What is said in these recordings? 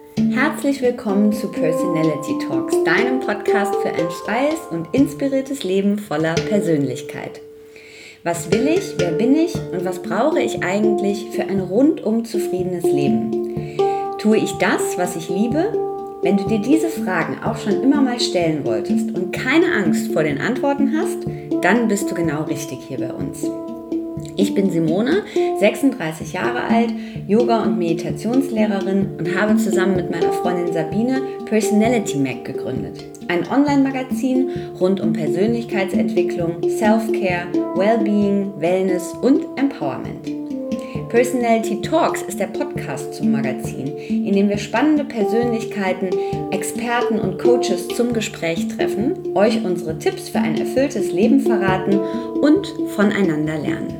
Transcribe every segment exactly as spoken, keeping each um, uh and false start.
Herzlich willkommen zu Personality Talks, deinem Podcast für ein freies und inspiriertes Leben voller Persönlichkeit. Was will ich, wer bin ich und was brauche ich eigentlich für ein rundum zufriedenes Leben? Tue ich das, was ich liebe? Wenn du dir diese Fragen auch schon immer mal stellen wolltest und keine Angst vor den Antworten hast, dann bist du genau richtig hier bei uns. Ich bin Simone, sechsunddreißig Jahre alt, Yoga- und Meditationslehrerin und habe zusammen mit meiner Freundin Sabine Personality Mag gegründet. Ein Online-Magazin rund um Persönlichkeitsentwicklung, Self-Care, Wellbeing, Wellness und Empowerment. Personality Talks ist der Podcast zum Magazin, in dem wir spannende Persönlichkeiten, Experten und Coaches zum Gespräch treffen, euch unsere Tipps für ein erfülltes Leben verraten und voneinander lernen.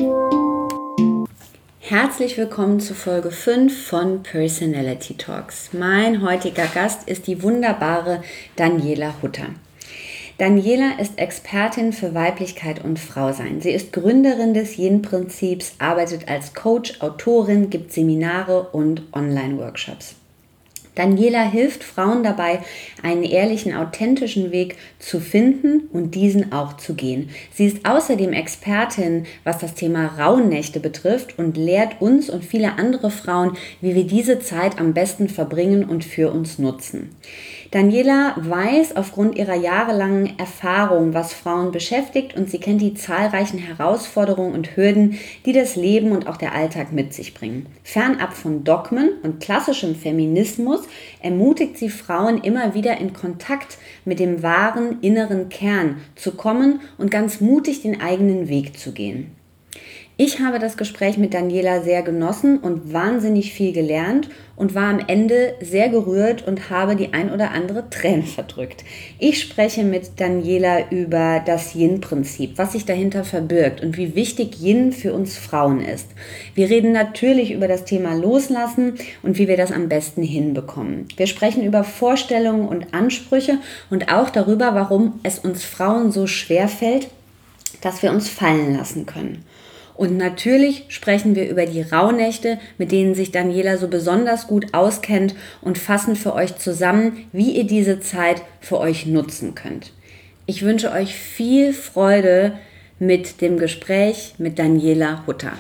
Herzlich willkommen zu Folge fünf von Personality Talks. Mein heutiger Gast ist die wunderbare Daniela Hutter. Daniela ist Expertin für Weiblichkeit und Frausein. Sie ist Gründerin des Yin-Prinzips, arbeitet als Coach, Autorin, gibt Seminare und Online-Workshops. Daniela hilft Frauen dabei, einen ehrlichen, authentischen Weg zu finden und diesen auch zu gehen. Sie ist außerdem Expertin, was das Thema Rauhnächte betrifft und lehrt uns und viele andere Frauen, wie wir diese Zeit am besten verbringen und für uns nutzen. Daniela weiß aufgrund ihrer jahrelangen Erfahrung, was Frauen beschäftigt, und sie kennt die zahlreichen Herausforderungen und Hürden, die das Leben und auch der Alltag mit sich bringen. Fernab von Dogmen und klassischem Feminismus ermutigt sie Frauen immer wieder in Kontakt mit dem wahren inneren Kern zu kommen und ganz mutig den eigenen Weg zu gehen. Ich habe das Gespräch mit Daniela sehr genossen und wahnsinnig viel gelernt und war am Ende sehr gerührt und habe die ein oder andere Träne verdrückt. Ich spreche mit Daniela über das Yin-Prinzip, was sich dahinter verbirgt und wie wichtig Yin für uns Frauen ist. Wir reden natürlich über das Thema Loslassen und wie wir das am besten hinbekommen. Wir sprechen über Vorstellungen und Ansprüche und auch darüber, warum es uns Frauen so schwer fällt, dass wir uns fallen lassen können. Und natürlich sprechen wir über die Rauhnächte, mit denen sich Daniela so besonders gut auskennt, und fassen für euch zusammen, wie ihr diese Zeit für euch nutzen könnt. Ich wünsche euch viel Freude mit dem Gespräch mit Daniela Hutter.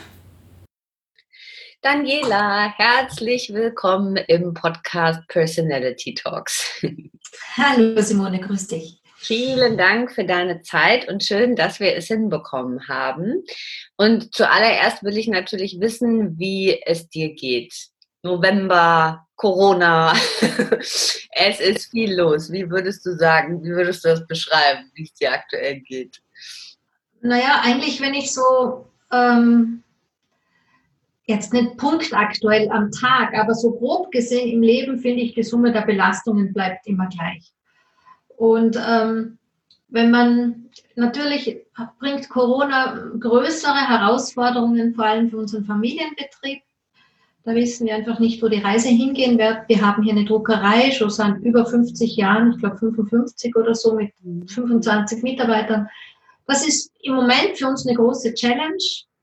Daniela, herzlich willkommen im Podcast Personality Talks. Hallo Simone, grüß dich. Vielen Dank für deine Zeit und schön, dass wir es hinbekommen haben. Und zuallererst will ich natürlich wissen, wie es dir geht. November, Corona, es ist viel los. Wie würdest du sagen, wie würdest du das beschreiben, wie es dir aktuell geht? Naja, eigentlich, wenn ich so, ähm, jetzt nicht punktaktuell am Tag, aber so grob gesehen im Leben, finde ich, die Summe der Belastungen bleibt immer gleich. Und ähm, wenn man, natürlich bringt Corona größere Herausforderungen, vor allem für unseren Familienbetrieb. Da wissen wir einfach nicht, wo die Reise hingehen wird. Wir haben hier eine Druckerei, schon seit über fünfzig Jahren, ich glaube fünfundfünfzig oder so, mit fünfundzwanzig Mitarbeitern. Das ist im Moment für uns eine große Challenge,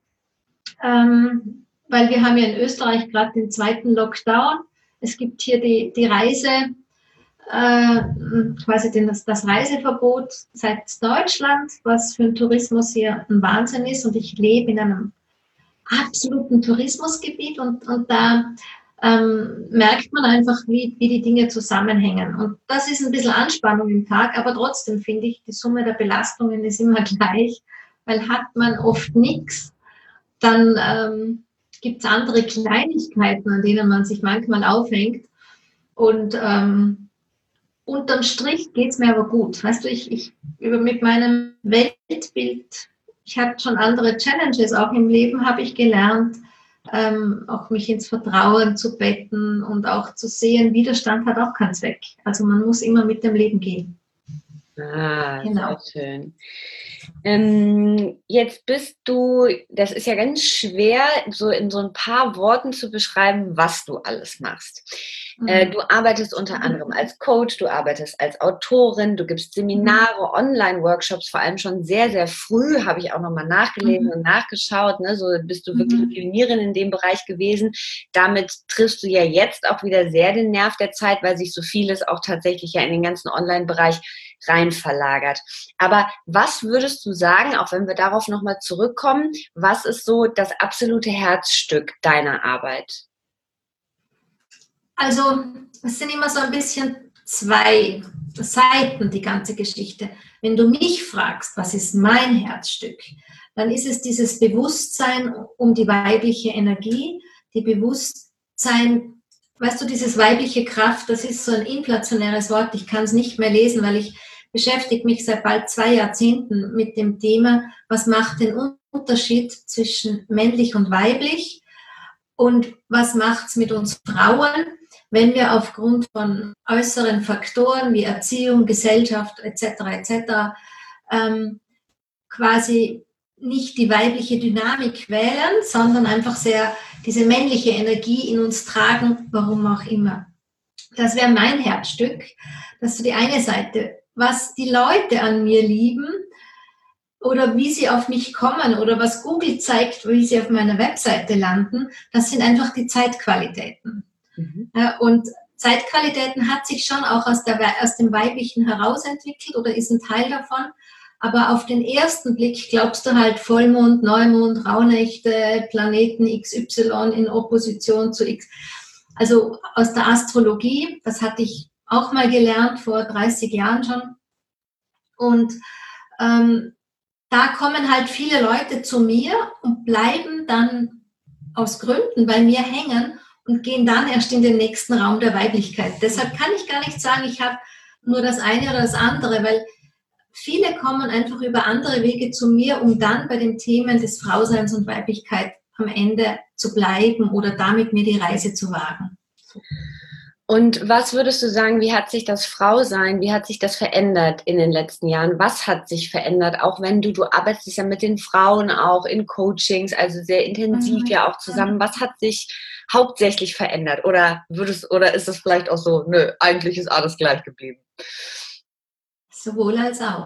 ähm, weil wir haben ja in Österreich gerade den zweiten Lockdown. Es gibt hier die, die Reise, äh, quasi den, das, das Reiseverbot seit Deutschland, was für den Tourismus hier ein Wahnsinn ist. Und ich lebe in einem absoluten Tourismusgebiet und, und da ähm, merkt man einfach, wie, wie die Dinge zusammenhängen. Und das ist ein bisschen Anspannung im Tag, aber trotzdem finde ich, die Summe der Belastungen ist immer gleich, weil hat man oft nichts, dann ähm, gibt es andere Kleinigkeiten, an denen man sich manchmal aufhängt. Und ähm, unterm Strich geht es mir aber gut. Weißt du, ich, ich über mit meinem Weltbild, ich hatte schon andere Challenges, auch im Leben habe ich gelernt, ähm, auch mich ins Vertrauen zu betten und auch zu sehen, Widerstand hat auch keinen Zweck. Also man muss immer mit dem Leben gehen. Ah, genau. Sehr schön. Ähm, jetzt bist du, das ist ja ganz schwer, so in so ein paar Worten zu beschreiben, was du alles machst. Äh, du arbeitest unter anderem als Coach, du arbeitest als Autorin, du gibst Seminare, Online-Workshops, vor allem schon sehr, sehr früh, habe ich auch nochmal nachgelesen Mhm. und nachgeschaut, ne? So bist du wirklich Mhm. Pionierin in dem Bereich gewesen. Damit triffst du ja jetzt auch wieder sehr den Nerv der Zeit, weil sich so vieles auch tatsächlich ja in den ganzen Online-Bereich rein verlagert. Aber was würdest du sagen, auch wenn wir darauf nochmal zurückkommen, was ist so das absolute Herzstück deiner Arbeit? Also es sind immer so ein bisschen zwei Seiten, die ganze Geschichte. Wenn du mich fragst, was ist mein Herzstück, dann ist es dieses Bewusstsein um die weibliche Energie, die Bewusstsein, weißt du, dieses weibliche Kraft, das ist so ein inflationäres Wort, ich kann es nicht mehr lesen, weil ich beschäftige mich seit bald zwei Jahrzehnten mit dem Thema, was macht den Unterschied zwischen männlich und weiblich und was macht es mit uns Frauen, wenn wir aufgrund von äußeren Faktoren wie Erziehung, Gesellschaft et cetera et cetera ähm, quasi nicht die weibliche Dynamik wählen, sondern einfach sehr diese männliche Energie in uns tragen, warum auch immer. Das wäre mein Herzstück. Das ist so die eine Seite. Was die Leute an mir lieben oder wie sie auf mich kommen oder was Google zeigt, wie sie auf meiner Webseite landen, das sind einfach die Zeitqualitäten. Mhm. Und Zeitqualitäten hat sich schon auch aus, der, aus dem Weiblichen herausentwickelt oder ist ein Teil davon. Aber auf den ersten Blick glaubst du halt Vollmond, Neumond, Rauhnächte, Planeten X Y in Opposition zu X. Also aus der Astrologie, das hatte ich auch mal gelernt vor dreißig Jahren schon. Und ähm, da kommen halt viele Leute zu mir und bleiben dann aus Gründen bei mir hängen und gehen dann erst in den nächsten Raum der Weiblichkeit. Deshalb kann ich gar nicht sagen, ich habe nur das eine oder das andere, weil viele kommen einfach über andere Wege zu mir, um dann bei den Themen des Frauseins und Weiblichkeit am Ende zu bleiben oder damit mir die Reise zu wagen. Und was würdest du sagen, wie hat sich das Frausein, wie hat sich das verändert in den letzten Jahren? Was hat sich verändert? Auch wenn du, du arbeitest ja mit den Frauen auch in Coachings, also sehr intensiv ja auch zusammen. Was hat sich hauptsächlich verändert? Oder würdest, oder ist es vielleicht auch so, nö, eigentlich ist alles gleich geblieben? Sowohl als auch.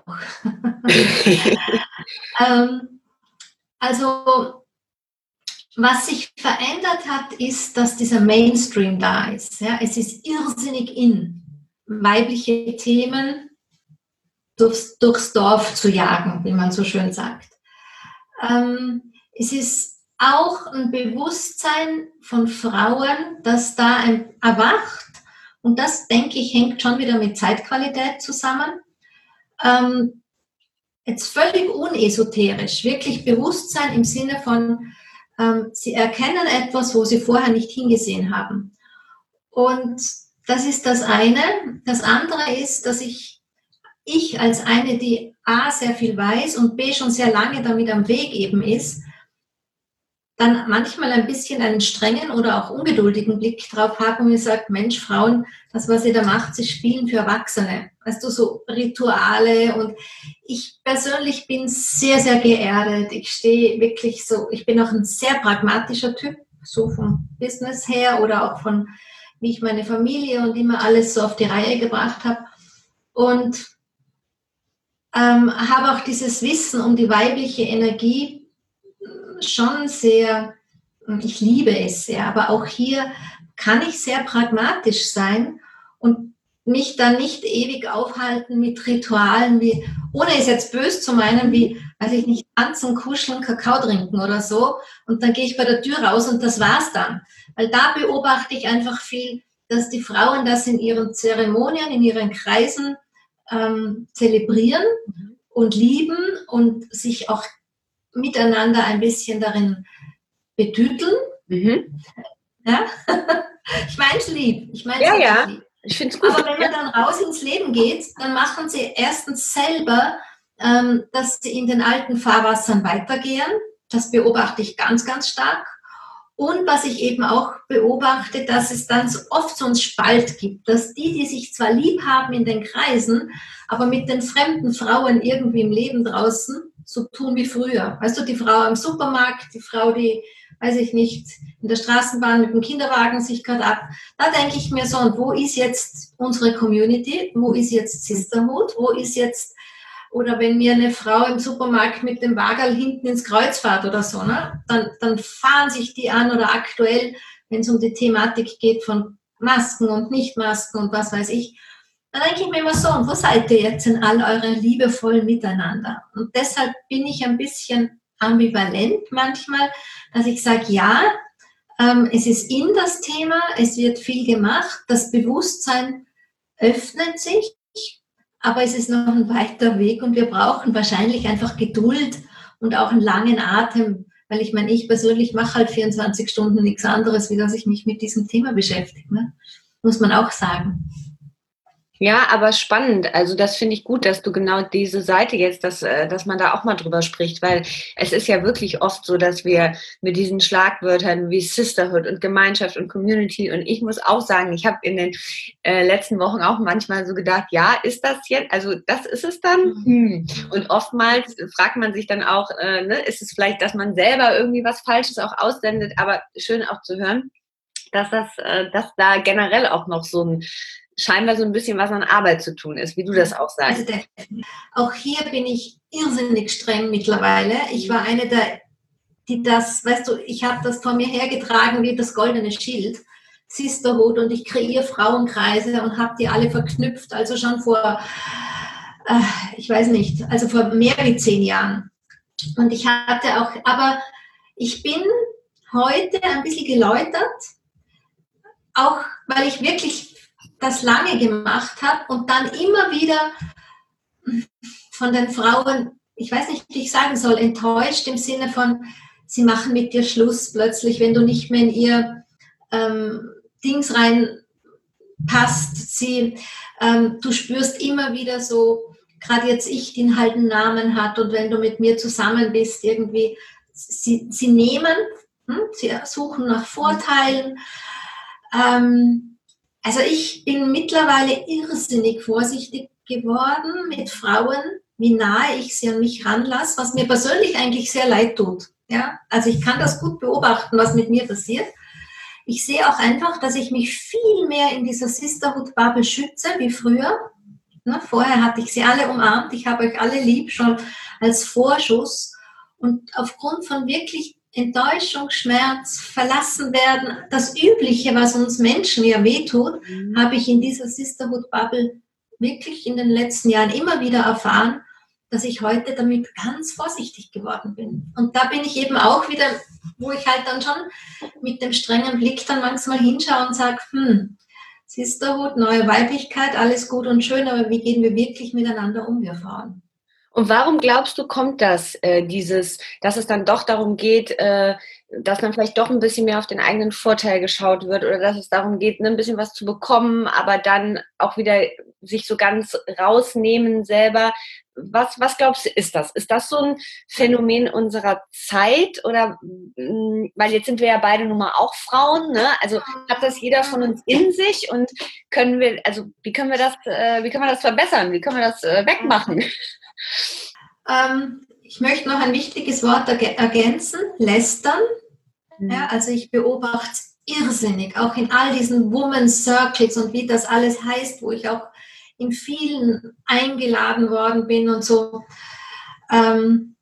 ähm, also, was sich verändert hat, ist, dass dieser Mainstream da ist. Ja? Es ist irrsinnig in, weibliche Themen durchs, durchs Dorf zu jagen, wie man so schön sagt. Ähm, es ist auch ein Bewusstsein von Frauen, das da ein, erwacht. Und das, denke ich, hängt schon wieder mit Zeitqualität zusammen. Ähm, jetzt völlig unesoterisch, wirklich Bewusstsein im Sinne von, ähm, sie erkennen etwas, wo sie vorher nicht hingesehen haben. Und das ist das eine. Das andere ist, dass ich, ich als eine, die A, sehr viel weiß und B, schon sehr lange damit am Weg eben ist, dann manchmal ein bisschen einen strengen oder auch ungeduldigen Blick drauf habe und mir sagt, Mensch, Frauen, das, was ihr da macht, sie spielen für Erwachsene. Weißt du, so Rituale und ich persönlich bin sehr, sehr geerdet. Ich stehe wirklich so, ich bin auch ein sehr pragmatischer Typ, so vom Business her oder auch von, wie ich meine Familie und immer alles so auf die Reihe gebracht habe. Und ähm, habe auch dieses Wissen um die weibliche Energie schon sehr, ich liebe es sehr, aber auch hier kann ich sehr pragmatisch sein und mich dann nicht ewig aufhalten mit Ritualen wie, ohne es jetzt böse zu meinen, wie, weiß ich nicht, tanzen, kuscheln, Kakao trinken oder so und dann gehe ich bei der Tür raus und das war's dann. Weil da beobachte ich einfach viel, dass die Frauen das in ihren Zeremonien, in ihren Kreisen ähm, zelebrieren und lieben und sich auch miteinander ein bisschen darin betüteln. Mhm. Ja? Ich meine es lieb. Ich meine es ja, ja. lieb. Ich finde es gut. Aber wenn man dann raus ins Leben geht, dann machen sie erstens selber, ähm, dass sie in den alten Fahrwassern weitergehen. Das beobachte ich ganz, ganz stark. Und was ich eben auch beobachte, dass es dann so oft so einen Spalt gibt, dass die, die sich zwar lieb haben in den Kreisen, aber mit den fremden Frauen irgendwie im Leben draußen so tun wie früher. Weißt du, die Frau im Supermarkt, die Frau, die, weiß ich nicht, in der Straßenbahn mit dem Kinderwagen sich gerade ab. Da denke ich mir so, und wo ist jetzt unsere Community? Wo ist jetzt Sisterhood? Wo ist jetzt, oder wenn mir eine Frau im Supermarkt mit dem Wagerl hinten ins Kreuz fährt oder so, ne? dann, dann fahren sich die an, oder aktuell, wenn es um die Thematik geht von Masken und Nicht-Masken und was weiß ich, dann denke ich mir immer so, und wo seid ihr jetzt in all eurem liebevollen Miteinander? Und deshalb bin ich ein bisschen ambivalent manchmal, dass ich sage, ja, ähm, es ist in das Thema, es wird viel gemacht, das Bewusstsein öffnet sich, aber es ist noch ein weiter Weg und wir brauchen wahrscheinlich einfach Geduld und auch einen langen Atem, weil ich meine, ich persönlich mache halt vierundzwanzig Stunden nichts anderes, wie dass ich mich mit diesem Thema beschäftige, ne? Muss man auch sagen. Ja, aber spannend. Also das finde ich gut, dass du genau diese Seite jetzt, dass, dass man da auch mal drüber spricht, weil es ist ja wirklich oft so, dass wir mit diesen Schlagwörtern wie Sisterhood und Gemeinschaft und Community, und ich muss auch sagen, ich habe in den äh, letzten Wochen auch manchmal so gedacht, ja, ist das jetzt, also das ist es dann? Hm. Und oftmals fragt man sich dann auch, äh, ne, ist es vielleicht, dass man selber irgendwie was Falsches auch aussendet, aber schön auch zu hören, dass das, äh, dass da generell auch noch so ein scheinbar so ein bisschen was an Arbeit zu tun ist, wie du das auch sagst. Also der, auch hier bin ich irrsinnig streng mittlerweile. Ich war eine der, die das, weißt du, ich habe das vor mir hergetragen wie das goldene Schild, Sisterhood, und ich kreiere Frauenkreise und habe die alle verknüpft, also schon vor, äh, ich weiß nicht, also vor mehr wie zehn Jahren. Und ich hatte auch, aber ich bin heute ein bisschen geläutert, auch weil ich wirklich das lange gemacht habe und dann immer wieder von den Frauen, ich weiß nicht, wie ich sagen soll, enttäuscht im Sinne von, sie machen mit dir Schluss plötzlich, wenn du nicht mehr in ihr ähm, Dings reinpasst. Sie, ähm, du spürst immer wieder so, gerade jetzt ich, die halt einen Namen hat, und wenn du mit mir zusammen bist, irgendwie, sie, sie nehmen, hm, sie suchen nach Vorteilen. Ähm, Also ich bin mittlerweile irrsinnig vorsichtig geworden mit Frauen, wie nahe ich sie an mich ranlasse, was mir persönlich eigentlich sehr leid tut. Ja? Also ich kann das gut beobachten, was mit mir passiert. Ich sehe auch einfach, dass ich mich viel mehr in dieser Sisterhood-Bubble schütze wie früher. Ne? Vorher hatte ich sie alle umarmt, ich habe euch alle lieb, schon als Vorschuss. Und aufgrund von wirklich Enttäuschung, Schmerz, verlassen werden, das Übliche, was uns Menschen ja wehtut, mhm. habe ich in dieser Sisterhood-Bubble wirklich in den letzten Jahren immer wieder erfahren, dass ich heute damit ganz vorsichtig geworden bin. Und da bin ich eben auch wieder, wo ich halt dann schon mit dem strengen Blick dann manchmal hinschaue und sage, hm, Sisterhood, neue Weiblichkeit, alles gut und schön, aber wie gehen wir wirklich miteinander um, wir Frauen? Und warum glaubst du, kommt das, äh, dieses, dass es dann doch darum geht, äh, dass man vielleicht doch ein bisschen mehr auf den eigenen Vorteil geschaut wird, oder dass es darum geht, ne, ein bisschen was zu bekommen, aber dann auch wieder sich so ganz rausnehmen selber? Was, was glaubst du, ist das? Ist das so ein Phänomen unserer Zeit? Oder, mh, weil jetzt sind wir ja beide nun mal auch Frauen, ne? Also hat das jeder von uns in sich, und können wir, also wie können wir das, äh, wie können wir das verbessern? Wie können wir das äh, wegmachen? Ähm, ich möchte noch ein wichtiges Wort ergänzen, lästern. Mhm. Ja, also ich beobachte es irrsinnig, auch in all diesen Women's Circles und wie das alles heißt, wo ich auch in vielen eingeladen worden bin und so. Ähm,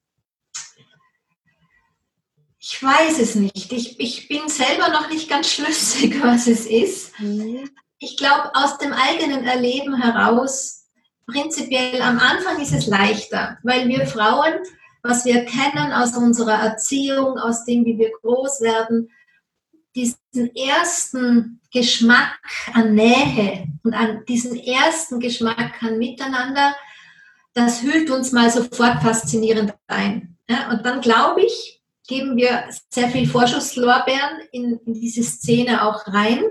ich weiß es nicht. Ich, ich bin selber noch nicht ganz schlüssig, was es ist. Mhm. Ich glaube, aus dem eigenen Erleben heraus, prinzipiell am Anfang ist es leichter, weil wir Frauen, was wir kennen aus unserer Erziehung, aus dem, wie wir groß werden, diesen ersten Geschmack an Nähe und an diesen ersten Geschmack an Miteinander, das hüllt uns mal sofort faszinierend ein. Ja, und dann, glaube ich, geben wir sehr viel Vorschusslorbeeren in, in diese Szene auch rein.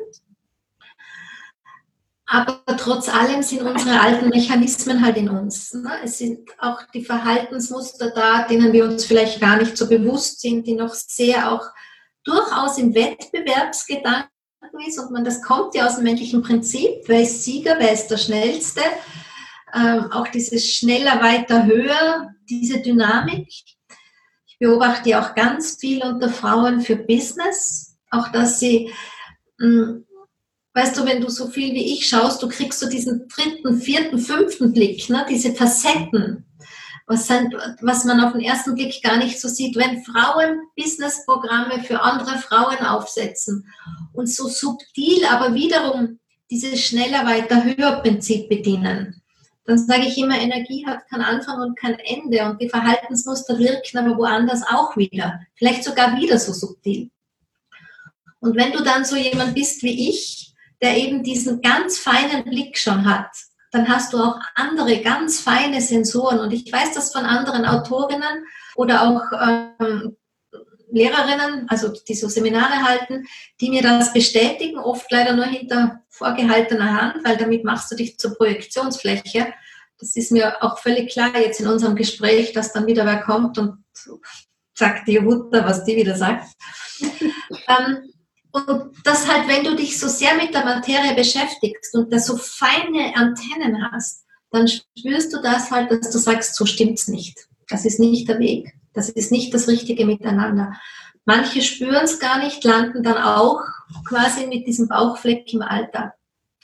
Aber trotz allem sind unsere alten Mechanismen halt in uns. Ne? Es sind auch die Verhaltensmuster da, denen wir uns vielleicht gar nicht so bewusst sind, die noch sehr auch durchaus im Wettbewerbsgedanken ist. Und man, das kommt ja aus dem menschlichen Prinzip. Wer ist Sieger, wer ist der Schnellste? Ähm, auch dieses schneller, weiter, höher, diese Dynamik. Ich beobachte ja auch ganz viel unter Frauen für Business. Auch, dass sie, mh, weißt du, wenn du so viel wie ich schaust, du kriegst so diesen dritten, vierten, fünften Blick, ne? Diese Facetten, was, sind, was man auf den ersten Blick gar nicht so sieht. Wenn Frauen Businessprogramme für andere Frauen aufsetzen und so subtil, aber wiederum dieses schneller, weiter, höher Prinzip bedienen, dann sage ich immer, Energie hat keinen Anfang und kein Ende und die Verhaltensmuster wirken aber woanders auch wieder, vielleicht sogar wieder so subtil. Und wenn du dann so jemand bist wie ich, der eben diesen ganz feinen Blick schon hat, dann hast du auch andere ganz feine Sensoren. Und ich weiß das von anderen Autorinnen oder auch ähm, Lehrerinnen, also die so Seminare halten, die mir das bestätigen, oft leider nur hinter vorgehaltener Hand, weil damit machst du dich zur Projektionsfläche. Das ist mir auch völlig klar jetzt in unserem Gespräch, dass dann wieder wer kommt und sagt die Mutter, was die wieder sagt. ähm, Und das halt, wenn du dich so sehr mit der Materie beschäftigst und da so feine Antennen hast, dann spürst du das halt, dass du sagst, so stimmt's nicht. Das ist nicht der Weg. Das ist nicht das richtige Miteinander. Manche spüren es gar nicht, landen dann auch quasi mit diesem Bauchfleck im Alltag.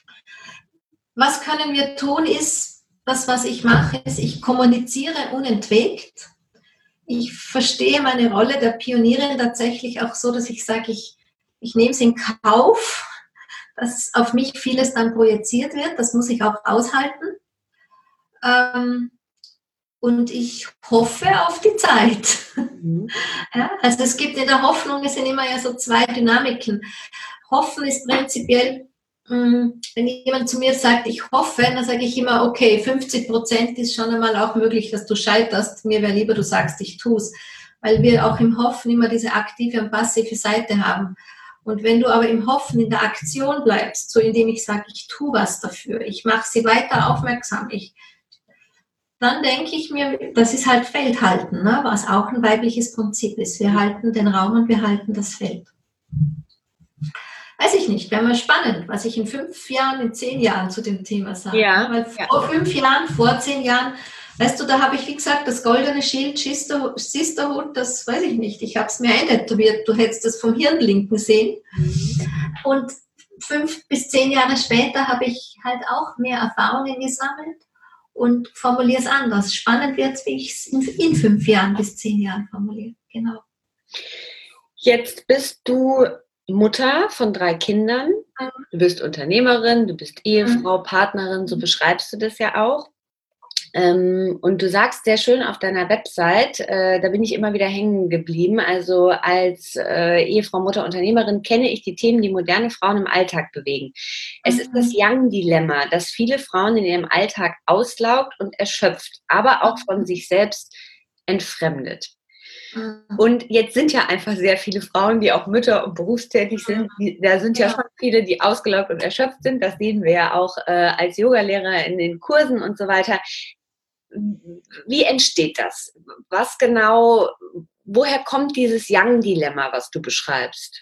Was können wir tun, ist, das, was ich mache, ist, ich kommuniziere unentwegt. Ich verstehe meine Rolle der Pionierin tatsächlich auch so, dass ich sage, ich Ich nehme es in Kauf, dass auf mich vieles dann projiziert wird. Das muss ich auch aushalten. Ähm, und ich hoffe auf die Zeit. Mhm. Ja, also es gibt in der Hoffnung, es sind immer ja so zwei Dynamiken. Hoffen ist prinzipiell, mh, wenn jemand zu mir sagt, ich hoffe, dann sage ich immer, okay, fünfzig Prozent ist schon einmal auch möglich, dass du scheiterst. Mir wäre lieber, du sagst, ich tue es. Weil wir auch im Hoffen immer diese aktive und passive Seite haben. Und wenn du aber im Hoffen in der Aktion bleibst, so indem ich sage, ich tue was dafür, ich mache sie weiter aufmerksam, ich, dann denke ich mir, das ist halt Feldhalten, ne? Was auch ein weibliches Prinzip ist. Wir halten den Raum und wir halten das Feld. Weiß ich nicht, wäre mal spannend, was ich in fünf Jahren, in zehn Jahren zu dem Thema sage. Ja, Weil ja. vor fünf Jahren, vor zehn Jahren, weißt du, da habe ich, wie gesagt, das goldene Schild, Sisterhood, das weiß ich nicht. Ich habe es mir eintätowiert. Du hättest das vom Hirnblinken sehen. Und fünf bis zehn Jahre später habe ich halt auch mehr Erfahrungen gesammelt und formuliere es anders. Spannend wird es, wie ich es in, in fünf Jahren bis zehn Jahren formuliere. Genau. Jetzt bist du Mutter von drei Kindern. Du bist Unternehmerin, du bist Ehefrau, Partnerin, so beschreibst du das ja auch. Ähm, und du sagst sehr schön auf deiner Website, äh, da bin ich immer wieder hängen geblieben, also als äh, Ehefrau, Mutter, Unternehmerin kenne ich die Themen, die moderne Frauen im Alltag bewegen. Es mhm. ist das Young-Dilemma, das viele Frauen in ihrem Alltag auslaugt und erschöpft, aber auch von sich selbst entfremdet. Mhm. Und jetzt sind ja einfach sehr viele Frauen, die auch Mütter und berufstätig sind. Die, da sind ja. ja schon viele, die ausgelaugt und erschöpft sind. Das sehen wir ja auch äh, als Yogalehrer in den Kursen und so weiter. Wie entsteht das? Was genau, woher kommt dieses Young-Dilemma, was du beschreibst?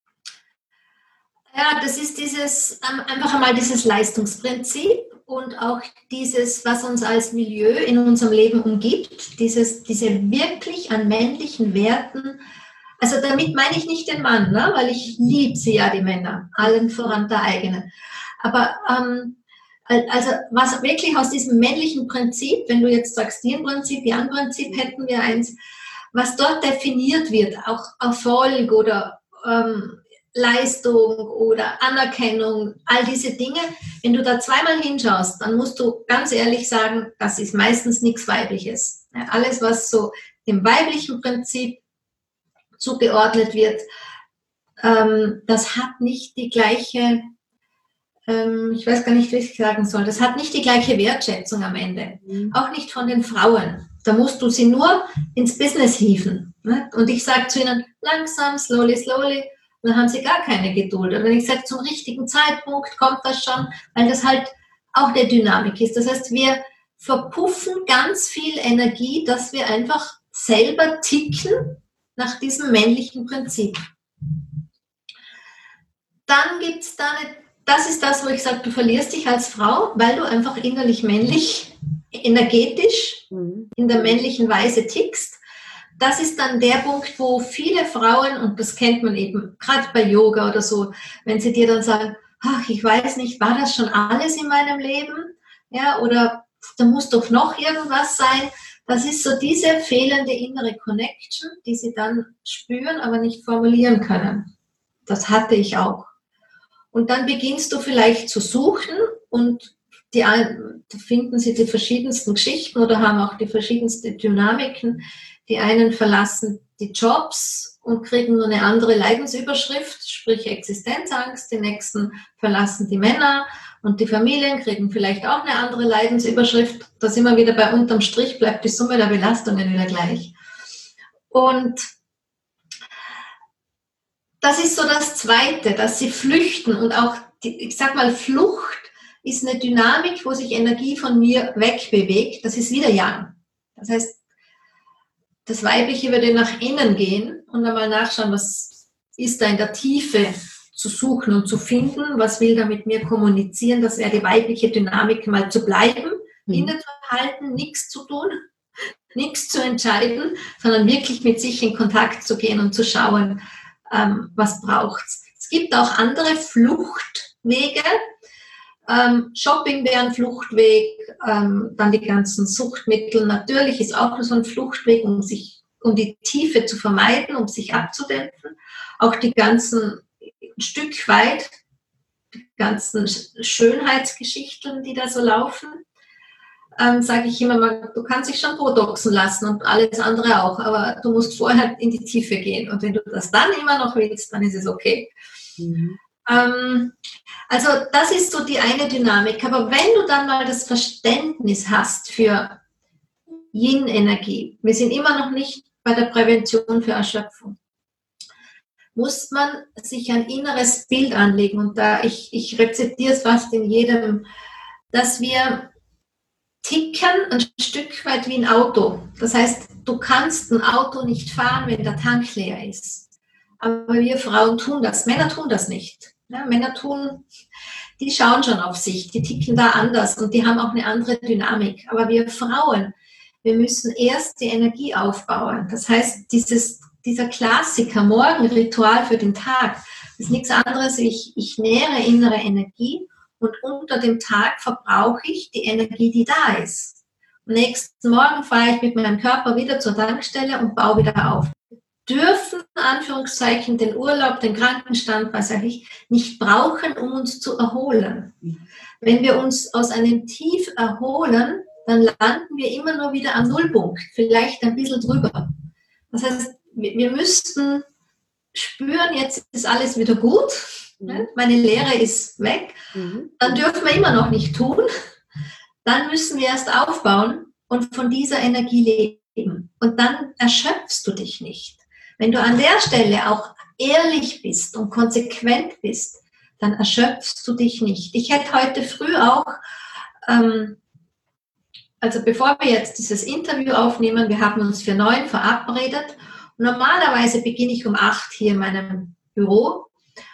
Ja, das ist dieses, einfach einmal dieses Leistungsprinzip und auch dieses, was uns als Milieu in unserem Leben umgibt, dieses, diese wirklich an männlichen Werten, also damit meine ich nicht den Mann, ne? Weil ich liebe sie ja, die Männer, allen voran der eigene. Aber ähm, also was wirklich aus diesem männlichen Prinzip, wenn du jetzt sagst, Yin-Prinzip, Yang-Prinzip, hätten wir eins, was dort definiert wird, auch Erfolg oder ähm, Leistung oder Anerkennung, all diese Dinge, wenn du da zweimal hinschaust, dann musst du ganz ehrlich sagen, das ist meistens nichts Weibliches. Ja, alles, was so dem weiblichen Prinzip zugeordnet wird, ähm, das hat nicht die gleiche, ähm, ich weiß gar nicht, wie ich sagen soll, das hat nicht die gleiche Wertschätzung am Ende. Mhm. Auch nicht von den Frauen. Da musst du sie nur ins Business hieven. Ne? Und ich sage zu ihnen, langsam, slowly, slowly, und dann haben sie gar keine Geduld. Und wenn ich sage, zum richtigen Zeitpunkt kommt das schon, weil das halt auch eine Dynamik ist. Das heißt, wir verpuffen ganz viel Energie, dass wir einfach selber ticken nach diesem männlichen Prinzip. Dann gibt es da eine, das ist das, wo ich sage, du verlierst dich als Frau, weil du einfach innerlich männlich, energetisch, in der männlichen Weise tickst. das ist dann der Punkt, wo viele Frauen, und das kennt man eben, gerade bei Yoga oder so, wenn sie dir dann sagen, ach, ich weiß nicht, war das schon alles in meinem Leben? Ja, oder da muss doch noch irgendwas sein. Das ist so diese fehlende innere Connection, die sie dann spüren, aber nicht formulieren können. Das hatte ich auch. Und dann beginnst du vielleicht zu suchen und die einen, da finden sie die verschiedensten Geschichten oder haben auch die verschiedensten Dynamiken. Die einen verlassen die Jobs und kriegen nur eine andere Leidensüberschrift, sprich Existenzangst. Die nächsten verlassen die Männer und die Familien kriegen vielleicht auch eine andere Leidensüberschrift. Da sind wir wieder bei unterm Strich, bleibt die Summe der Belastungen wieder gleich. Und das ist so das Zweite, dass sie flüchten und auch, die, ich sag mal, Flucht ist eine Dynamik, wo sich Energie von mir wegbewegt. Das ist wieder Yang. Das heißt, das Weibliche würde nach innen gehen und einmal nachschauen, was ist da in der Tiefe zu suchen und zu finden, was will da mit mir kommunizieren. Das wäre die weibliche Dynamik, mal zu bleiben, mhm. innezuhalten, nichts zu tun, nichts zu entscheiden, sondern wirklich mit sich in Kontakt zu gehen und zu schauen, ähm, was braucht's. Es gibt auch andere Fluchtwege. Ähm, Shopping wäre ein Fluchtweg, ähm, dann die ganzen Suchtmittel. Natürlich ist auch so ein Fluchtweg, um sich, um die Tiefe zu vermeiden, um sich abzudämpfen. Auch die ganzen, ein Stück weit, die ganzen Schönheitsgeschichten, die da so laufen, ähm, sage ich immer mal, du kannst dich schon botoxen lassen und alles andere auch, aber du musst vorher in die Tiefe gehen. Und wenn du das dann immer noch willst, dann ist es okay. Mhm. Ähm, also das ist so die eine Dynamik. Aber wenn du dann mal das Verständnis hast für Yin-Energie, wir sind immer noch nicht bei der Prävention für Erschöpfung, muss man sich ein inneres Bild anlegen. Und da ich, ich rezitiere es fast in jedem, dass wir ticken ein Stück weit wie ein Auto. Das heißt, du kannst ein Auto nicht fahren, wenn der Tank leer ist. Aber wir Frauen tun das. Männer tun das nicht. Ja, Männer tun, die schauen schon auf sich, die ticken da anders und die haben auch eine andere Dynamik. Aber wir Frauen, wir müssen erst die Energie aufbauen. Das heißt, dieses, dieser Klassiker, Morgenritual für den Tag, ist nichts anderes, ich, ich nähere innere Energie und unter dem Tag verbrauche ich die Energie, die da ist. Am nächsten Morgen fahre ich mit meinem Körper wieder zur Tankstelle und baue wieder auf. Dürfen, Anführungszeichen, den Urlaub, den Krankenstand, was weiß ich, nicht brauchen, um uns zu erholen. Wenn wir uns aus einem Tief erholen, dann landen wir immer nur wieder am Nullpunkt, vielleicht ein bisschen drüber. Das heißt, wir müssten spüren, jetzt ist alles wieder gut, mhm. meine Leere ist weg, mhm. dann dürfen wir immer noch nicht tun, dann müssen wir erst aufbauen und von dieser Energie leben. Und dann erschöpfst du dich nicht. Wenn du an der Stelle auch ehrlich bist und konsequent bist, dann erschöpfst du dich nicht. Ich hätte heute früh auch, ähm, also bevor wir jetzt dieses Interview aufnehmen, wir haben uns für neun verabredet. Normalerweise beginne ich um acht hier in meinem Büro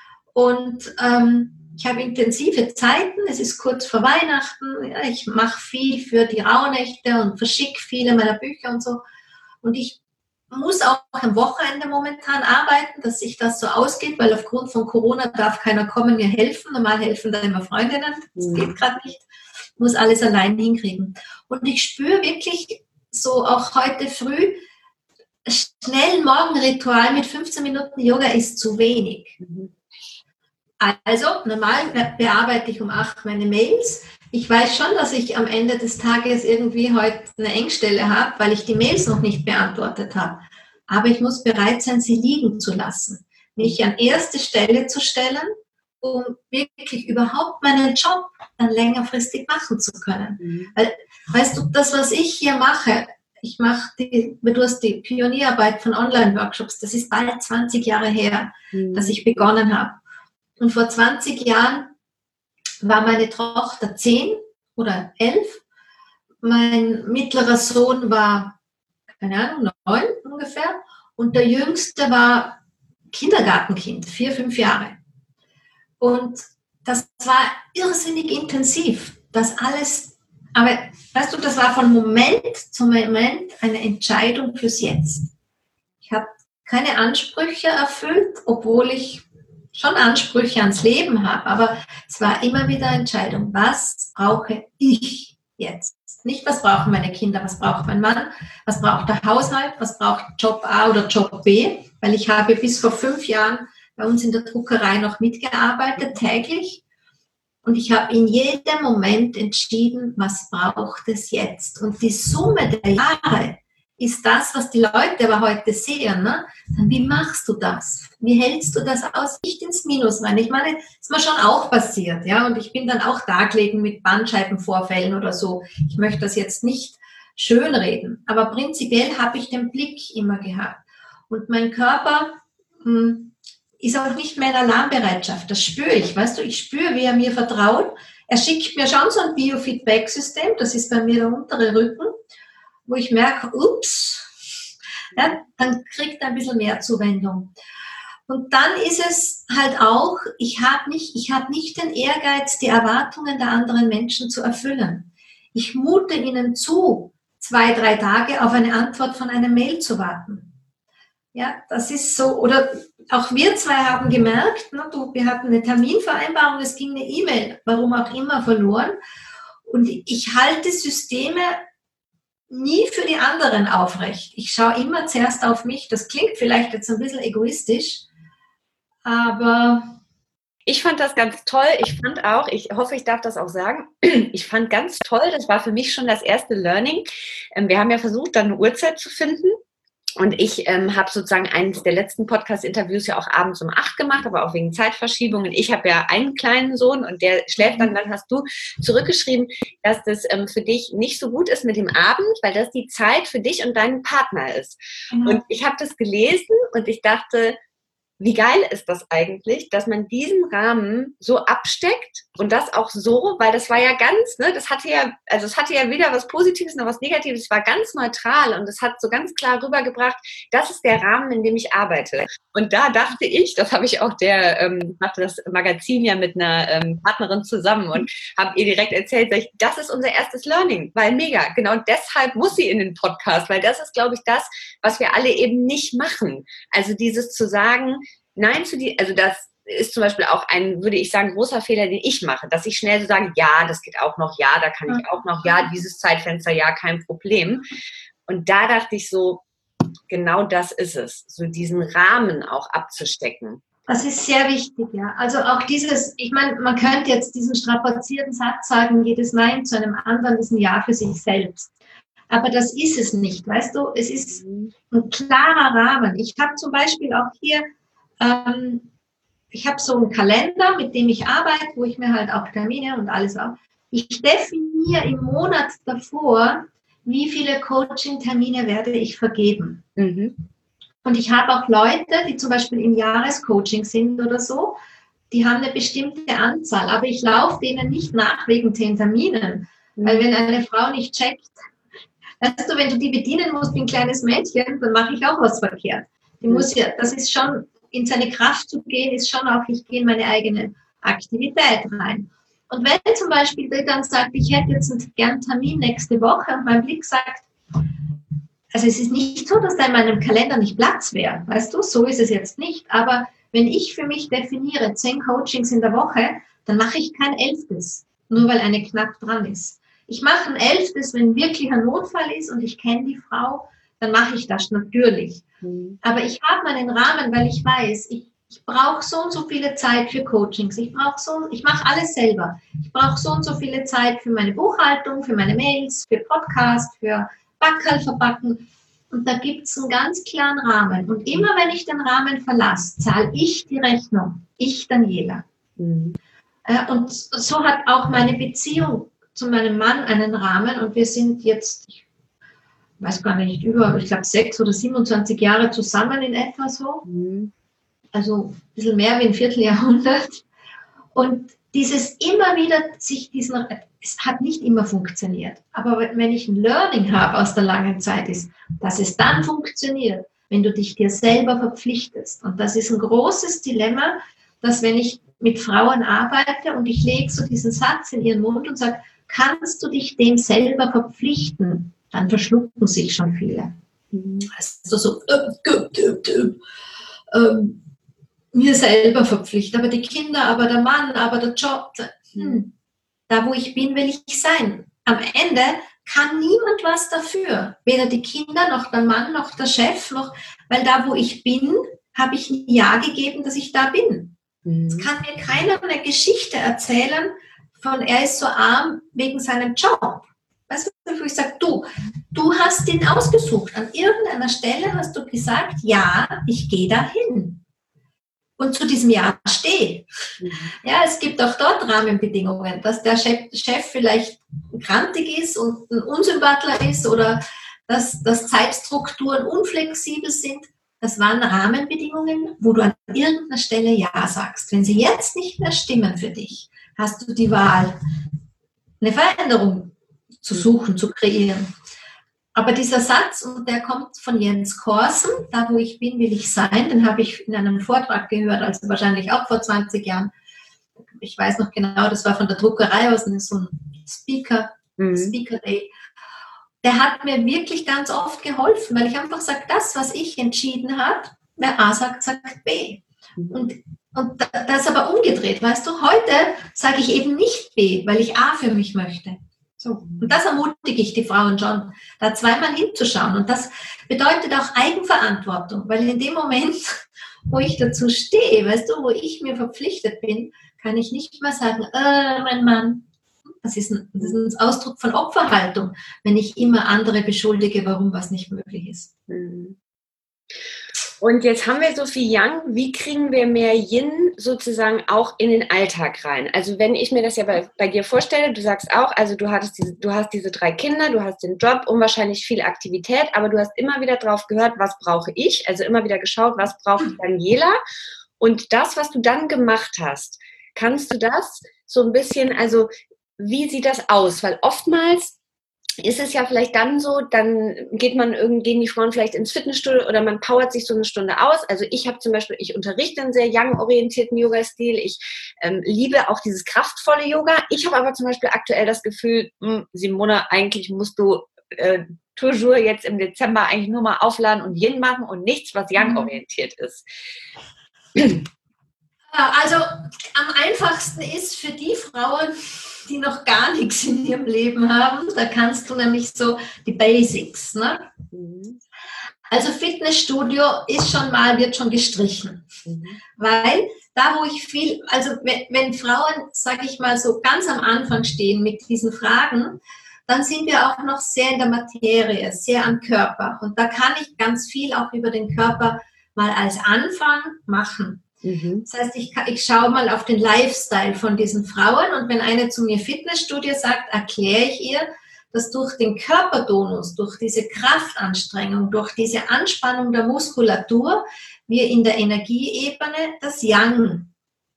und ähm, ich habe intensive Zeiten, es ist kurz vor Weihnachten, ja, ich mache viel für die Rauhnächte und verschicke viele meiner Bücher und so und ich muss auch am Wochenende momentan arbeiten, dass sich das so ausgeht, weil aufgrund von Corona darf keiner kommen, mir helfen. Normal helfen da immer Freundinnen, das geht gerade nicht. Ich muss alles allein hinkriegen. Und ich spüre wirklich so auch heute früh, schnell Morgenritual mit fünfzehn Minuten Yoga ist zu wenig. Also normal bearbeite ich um acht meine Mails. Ich weiß schon, dass ich am Ende des Tages irgendwie heute eine Engstelle habe, weil ich die Mails noch nicht beantwortet habe. Aber ich muss bereit sein, sie liegen zu lassen. Mich an erste Stelle zu stellen, um wirklich überhaupt meinen Job dann längerfristig machen zu können. Mhm. Weil, weißt du, das, was ich hier mache, ich mache die, du hast die Pionierarbeit von Online-Workshops, das ist bald zwanzig Jahre her, mhm. dass ich begonnen habe. Und vor zwanzig Jahren war meine Tochter zehn oder elf. Mein mittlerer Sohn war, keine Ahnung, neun ungefähr. Und der jüngste war Kindergartenkind, vier, fünf Jahre. Und das war irrsinnig intensiv, das alles. Aber weißt du, das war von Moment zu Moment eine Entscheidung fürs Jetzt. Ich habe keine Ansprüche erfüllt, obwohl ich schon Ansprüche ans Leben habe, aber es war immer wieder eine Entscheidung, was brauche ich jetzt? Nicht, was brauchen meine Kinder, was braucht mein Mann, was braucht der Haushalt, was braucht Job A oder Job B, weil ich habe bis vor fünf Jahren bei uns in der Druckerei noch mitgearbeitet, täglich. Und ich habe in jedem Moment entschieden, was braucht es jetzt? Und die Summe der Jahre ist das, was die Leute aber heute sehen. Ne? Wie machst du das? Wie hältst du das aus? Nicht ins Minus rein. Ich meine, ist mir schon auch passiert. Ja? Und ich bin dann auch da gelegen mit Bandscheibenvorfällen oder so. Ich möchte das jetzt nicht schönreden. Aber prinzipiell habe ich den Blick immer gehabt. Und mein Körper hm, ist auch nicht mehr in Alarmbereitschaft. Das spüre ich. Weißt du, ich spüre, wie er mir vertraut. Er schickt mir schon so ein Biofeedback-System. Das ist bei mir der untere Rücken, wo ich merke, ups, ja, dann kriegt er ein bisschen mehr Zuwendung. Und dann ist es halt auch, ich habe nicht, ich habe nicht den Ehrgeiz, die Erwartungen der anderen Menschen zu erfüllen. Ich mute ihnen zu, zwei, drei Tage auf eine Antwort von einer Mail zu warten. Ja, das ist so, oder auch wir zwei haben gemerkt, ne, du, wir hatten eine Terminvereinbarung, es ging eine E-Mail, warum auch immer, verloren. Und ich halte Systeme nie für die anderen aufrecht. Ich schaue immer zuerst auf mich. Das klingt vielleicht jetzt ein bisschen egoistisch, aber... Ich fand das ganz toll. Ich fand auch, ich hoffe, ich darf das auch sagen, ich fand ganz toll, das war für mich schon das erste Learning. Wir haben ja versucht, dann eine Uhrzeit zu finden. Und ich ähm, habe sozusagen eines der letzten Podcast-Interviews ja auch abends um acht gemacht, aber auch wegen Zeitverschiebungen. Ich habe ja einen kleinen Sohn und der schläft dann, dann hast du zurückgeschrieben, dass das ähm, für dich nicht so gut ist mit dem Abend, weil das die Zeit für dich und deinen Partner ist. Mhm. Und ich habe das gelesen und ich dachte, wie geil ist das eigentlich, dass man diesen Rahmen so absteckt und das auch so, weil das war ja ganz, ne, das hatte ja, also es hatte ja weder was Positives noch was Negatives, es war ganz neutral und es hat so ganz klar rübergebracht, das ist der Rahmen, in dem ich arbeite. Und da dachte ich, das habe ich auch der, ähm, machte das Magazin ja mit einer ähm, Partnerin zusammen und habe ihr direkt erzählt, sag ich, das ist unser erstes Learning, weil mega, genau deshalb muss sie in den Podcast, weil das ist, glaube ich, das, was wir alle eben nicht machen. Also dieses zu sagen, nein zu die, also das ist zum Beispiel auch ein, würde ich sagen, großer Fehler, den ich mache, dass ich schnell so sage, ja, das geht auch noch, ja, da kann ich auch noch, ja, dieses Zeitfenster, ja, kein Problem. Und da dachte ich so, genau das ist es, so diesen Rahmen auch abzustecken. Das ist sehr wichtig, ja. Also auch dieses, ich meine, man könnte jetzt diesen strapazierten Satz sagen, jedes Nein zu einem anderen ist ein Ja für sich selbst. Aber das ist es nicht, weißt du, es ist ein klarer Rahmen. Ich habe zum Beispiel auch hier Ähm, ich habe so einen Kalender, mit dem ich arbeite, wo ich mir halt auch Termine und alles auch. Ich definiere im Monat davor, wie viele Coaching-Termine werde ich vergeben. Mhm. Und ich habe auch Leute, die zum Beispiel im Jahrescoaching sind oder so, die haben eine bestimmte Anzahl, aber ich laufe denen nicht nach wegen den Terminen, mhm. weil wenn eine Frau nicht checkt, weißt du, wenn du die bedienen musst wie ein kleines Mädchen, dann mache ich auch was verkehrt. Die mhm. muss ja, das ist schon... in seine Kraft zu gehen, ist schon auch, ich gehe in meine eigene Aktivität rein. Und wenn zum Beispiel der dann sagt, ich hätte jetzt einen gern Termin nächste Woche und mein Blick sagt, also es ist nicht so, dass da in meinem Kalender nicht Platz wäre, weißt du, so ist es jetzt nicht, aber wenn ich für mich definiere, zehn Coachings in der Woche, dann mache ich kein elftes, nur weil eine knapp dran ist. Ich mache ein elftes, wenn wirklich ein Notfall ist und ich kenne die Frau, dann mache ich das natürlich. Mhm. Aber ich habe meinen Rahmen, weil ich weiß, ich, ich brauche so und so viele Zeit für Coachings. Ich brauche so, ich mache alles selber. Ich brauche so und so viele Zeit für meine Buchhaltung, für meine Mails, für Podcast, für Backerl verbacken. Und da gibt es einen ganz klaren Rahmen. Und immer wenn ich den Rahmen verlasse, zahle ich die Rechnung. Ich, Daniela. Mhm. Und so hat auch meine Beziehung zu meinem Mann einen Rahmen. Und wir sind jetzt, ich weiß gar nicht, über, ich glaube, sechs oder siebenundzwanzig Jahre zusammen in etwa so. Mhm. Also ein bisschen mehr wie ein Vierteljahrhundert. Und dieses immer wieder sich diesen, es hat nicht immer funktioniert. Aber wenn ich ein Learning habe aus der langen Zeit ist, dass es dann funktioniert, wenn du dich dir selber verpflichtest. Und das ist ein großes Dilemma, dass wenn ich mit Frauen arbeite und ich lege so diesen Satz in ihren Mund und sage, kannst du dich dem selber verpflichten? Dann verschlucken sich schon viele. Also so äh, ähm, mir selber verpflichtet, aber die Kinder, aber der Mann, aber der Job. Hm, da, wo ich bin, will ich sein. Am Ende kann niemand was dafür. Weder die Kinder, noch der Mann, noch der Chef, noch, weil da, wo ich bin, habe ich ein Ja gegeben, dass ich da bin. Es mhm. kann mir keiner eine Geschichte erzählen von, er ist so arm wegen seinem Job. Weißt du, wo ich sage, du, du hast ihn ausgesucht. An irgendeiner Stelle hast du gesagt, ja, ich gehe dahin. Und zu diesem Ja stehe. Mhm. Ja, es gibt auch dort Rahmenbedingungen, dass der Chef, Chef vielleicht grantig ist und ein Unsympathler ist oder dass, dass Zeitstrukturen unflexibel sind. Das waren Rahmenbedingungen, wo du an irgendeiner Stelle Ja sagst. Wenn sie jetzt nicht mehr stimmen für dich, hast du die Wahl, eine Veränderung zu suchen, zu kreieren. Aber dieser Satz, und der kommt von Jens Korsen, da wo ich bin, will ich sein, den habe ich in einem Vortrag gehört, also wahrscheinlich auch vor zwanzig Jahren. Ich weiß noch genau, das war von der Druckerei aus, so ein Speaker, mhm. Speaker Day. Der hat mir wirklich ganz oft geholfen, weil ich einfach sage, das, was ich entschieden habe, wer A sagt, sagt B. Mhm. Und, und das ist aber umgedreht, weißt du, heute sage ich eben nicht B, weil ich A für mich möchte. So. Und das ermutige ich die Frauen schon, da zweimal hinzuschauen. Und das bedeutet auch Eigenverantwortung, weil in dem Moment, wo ich dazu stehe, weißt du, wo ich mir verpflichtet bin, kann ich nicht mehr sagen, äh, mein Mann, das ist, ein, das ist ein Ausdruck von Opferhaltung, wenn ich immer andere beschuldige, warum was nicht möglich ist. Und jetzt haben wir so viel Yang, wie kriegen wir mehr Yin sozusagen auch in den Alltag rein? Also wenn ich mir das ja bei, bei dir vorstelle, du sagst auch, also du hattest diese, du hast diese drei Kinder, du hast den Job, unwahrscheinlich viel Aktivität, aber du hast immer wieder drauf gehört, was brauche ich? Also immer wieder geschaut, was braucht Daniela? Und das, was du dann gemacht hast, kannst du das so ein bisschen, also wie sieht das aus? Weil oftmals ist es ja vielleicht dann so, dann geht man irgendwie, gehen die Frauen vielleicht ins Fitnessstudio oder man powert sich so eine Stunde aus. Also ich habe zum Beispiel, ich unterrichte einen sehr yang-orientierten Yoga-Stil. Ich ähm, liebe auch dieses kraftvolle Yoga. Ich habe aber zum Beispiel aktuell das Gefühl, mh, Simona, eigentlich musst du äh, toujours jetzt im Dezember eigentlich nur mal aufladen und Yin machen und nichts, was yang-orientiert ist. Also am einfachsten ist für die Frauen, die noch gar nichts in ihrem Leben haben, da kannst du nämlich so die Basics, ne? Mhm. Also Fitnessstudio ist schon mal, wird schon gestrichen, mhm. weil da, wo ich viel, also wenn, wenn Frauen, sage ich mal, so ganz am Anfang stehen mit diesen Fragen, dann sind wir auch noch sehr in der Materie, sehr am Körper und da kann ich ganz viel auch über den Körper mal als Anfang machen. Mhm. Das heißt, ich, ich schaue mal auf den Lifestyle von diesen Frauen und wenn eine zu mir Fitnessstudio sagt, erkläre ich ihr, dass durch den Körpertonus, durch diese Kraftanstrengung, durch diese Anspannung der Muskulatur wir in der Energieebene das Yang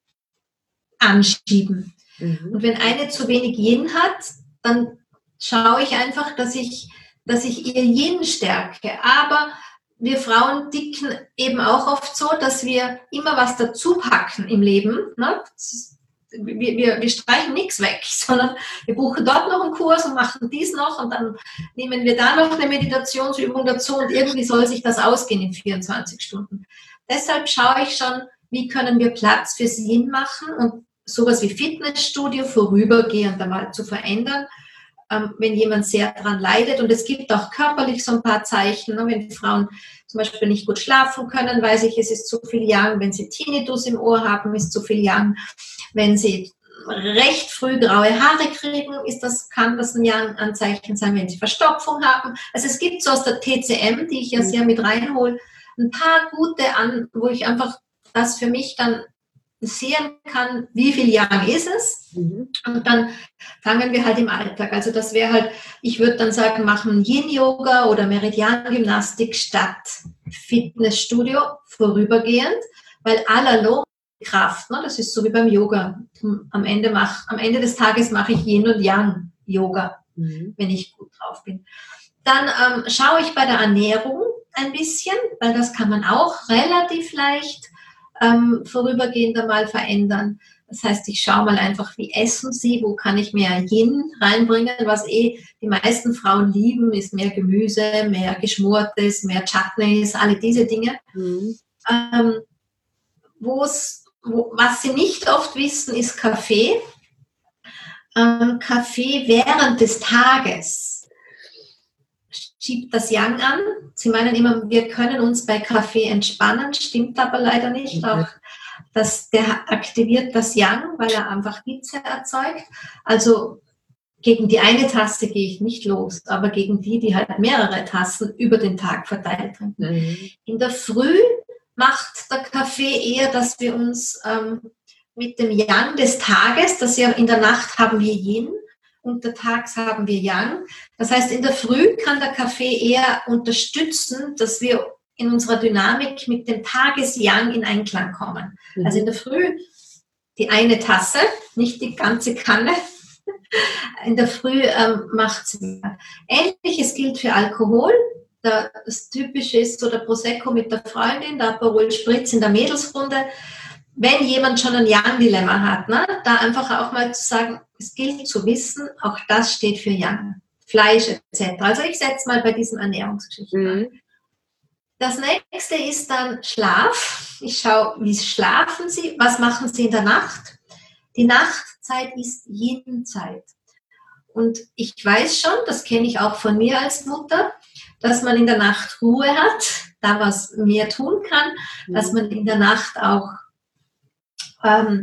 anschieben. Mhm. Und wenn eine zu wenig Yin hat, dann schaue ich einfach, dass ich, dass ich ihr Yin stärke. Aber wir Frauen ticken eben auch oft so, dass wir immer was dazu packen im Leben. Ne? Wir, wir, wir streichen nichts weg, sondern wir buchen dort noch einen Kurs und machen dies noch und dann nehmen wir da noch eine Meditationsübung dazu und irgendwie soll sich das ausgehen in vierundzwanzig Stunden. Deshalb schaue ich schon, wie können wir Platz für Yin machen und sowas wie Fitnessstudio vorübergehend einmal zu verändern, ähm, wenn jemand sehr daran leidet. Und es gibt auch körperlich so ein paar Zeichen, ne? Wenn die Frauen zum Beispiel nicht gut schlafen können, weiß ich, es ist zu viel Yang. Wenn sie Tinnitus im Ohr haben, ist zu viel Yang. Wenn sie recht früh graue Haare kriegen, ist das, kann das ein Yang-Anzeichen sein, wenn sie Verstopfung haben. Also es gibt so aus der T C M, die ich ja sehr mit reinhole, ein paar gute an, wo ich einfach das für mich dann sehen kann, wie viel Yang ist es. Mhm. Und dann fangen wir halt im Alltag. Also das wäre halt, ich würde dann sagen, machen Yin-Yoga oder Meridian-Gymnastik statt Fitnessstudio vorübergehend, weil Alalo Kraft, ne? Das ist so wie beim Yoga. Am Ende, mach, am Ende des Tages mache ich Yin und Yang Yoga, mhm. wenn ich gut drauf bin. Dann ähm, schaue ich bei der Ernährung ein bisschen, weil das kann man auch relativ leicht ähm, vorübergehend einmal verändern. Das heißt, ich schaue mal einfach, wie essen sie, wo kann ich mehr Yin reinbringen, was eh die meisten Frauen lieben, ist mehr Gemüse, mehr Geschmortes, mehr Chutneys, alle diese Dinge. Mhm. Ähm, wo's, wo, was sie nicht oft wissen, ist Kaffee. Ähm, Kaffee während des Tages schiebt das Yang an. Sie meinen immer, wir können uns bei Kaffee entspannen, stimmt aber leider nicht. Auch das, der aktiviert das Yang, weil er einfach Hitze erzeugt. Also gegen die eine Tasse gehe ich nicht los, aber gegen die, die halt mehrere Tassen über den Tag verteilt trinken. Mhm. In der Früh macht der Kaffee eher, dass wir uns ähm, mit dem Yang des Tages, das ja in der Nacht haben wir Yin, untertags haben wir Yang. Das heißt, in der Früh kann der Kaffee eher unterstützen, dass wir in unserer Dynamik mit dem Tages-Yang in Einklang kommen. Mhm. Also in der Früh die eine Tasse, nicht die ganze Kanne. In der Früh ähm, macht es mehr. Ähnliches gilt für Alkohol. Das Typische ist so der Prosecco mit der Freundin, der Aperol Spritz in der Mädelsrunde. Wenn jemand schon ein Yang-Dilemma hat, ne, da einfach auch mal zu sagen, es gilt zu wissen, auch das steht für Yang, Fleisch et cetera. Also ich setze mal bei diesen Ernährungsgeschichten an. Mhm. Das nächste ist dann Schlaf. Ich schaue, wie schlafen Sie, was machen Sie in der Nacht? Die Nachtzeit ist Yin-Zeit. Und ich weiß schon, das kenne ich auch von mir als Mutter, dass man in der Nacht Ruhe hat, da was mehr tun kann, mhm. dass man in der Nacht auch ähm,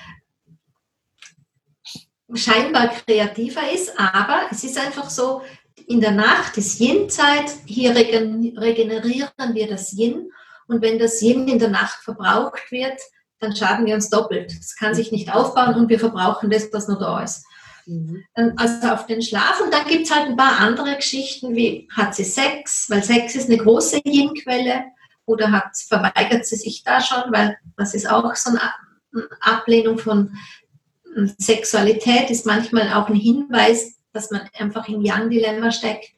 scheinbar kreativer ist, aber es ist einfach so, in der Nacht ist Yin-Zeit, hier regenerieren wir das Yin und wenn das Yin in der Nacht verbraucht wird, dann schaden wir uns doppelt. Es kann sich nicht aufbauen und wir verbrauchen das, was noch da ist. Mhm. Also auf den Schlaf und dann gibt es halt ein paar andere Geschichten, wie hat sie Sex, weil Sex ist eine große Yin-Quelle oder hat, verweigert sie sich da schon, weil das ist auch so eine Ablehnung von Sexualität, ist manchmal auch ein Hinweis, dass man einfach im Yang-Dilemma steckt.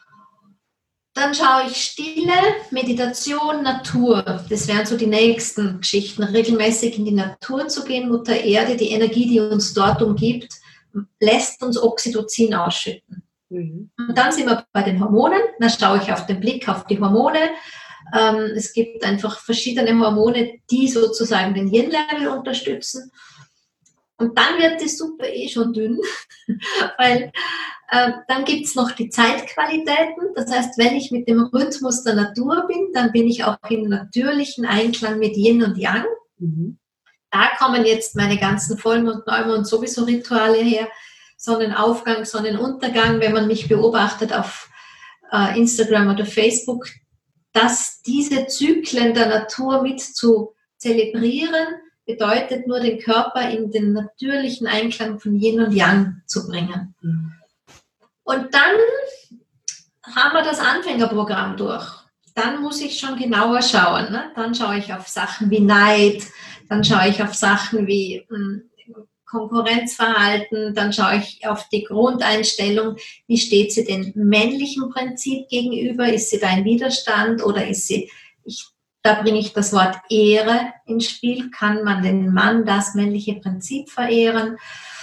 Dann schaue ich Stille, Meditation, Natur. Das wären so die nächsten Geschichten. Regelmäßig in die Natur zu gehen, Mutter Erde, die Energie, die uns dort umgibt, lässt uns Oxytocin ausschütten. Mhm. Und dann sind wir bei den Hormonen. Dann schaue ich auf den Blick auf die Hormone. Ähm, es gibt einfach verschiedene Hormone, die sozusagen den Yin-Level unterstützen. Und dann wird die Suppe eh schon dünn, weil äh, dann gibt es noch die Zeitqualitäten. Das heißt, wenn ich mit dem Rhythmus der Natur bin, dann bin ich auch im natürlichen Einklang mit Yin und Yang. Mhm. Da kommen jetzt meine ganzen Vollmond, Neumond sowieso Rituale her. Sonnenaufgang, Sonnenuntergang, wenn man mich beobachtet auf äh, Instagram oder Facebook, dass diese Zyklen der Natur mit zu zelebrieren, bedeutet nur, den Körper in den natürlichen Einklang von Yin und Yang zu bringen. Mhm. Und dann haben wir das Anfängerprogramm durch. Dann muss ich schon genauer schauen. Ne? Dann schaue ich auf Sachen wie Neid, dann schaue ich auf Sachen wie mh, Konkurrenzverhalten, dann schaue ich auf die Grundeinstellung, wie steht sie dem männlichen Prinzip gegenüber, ist sie da in Widerstand oder ist sie, ich Da bringe ich das Wort Ehre ins Spiel. Kann man den Mann, das männliche Prinzip verehren?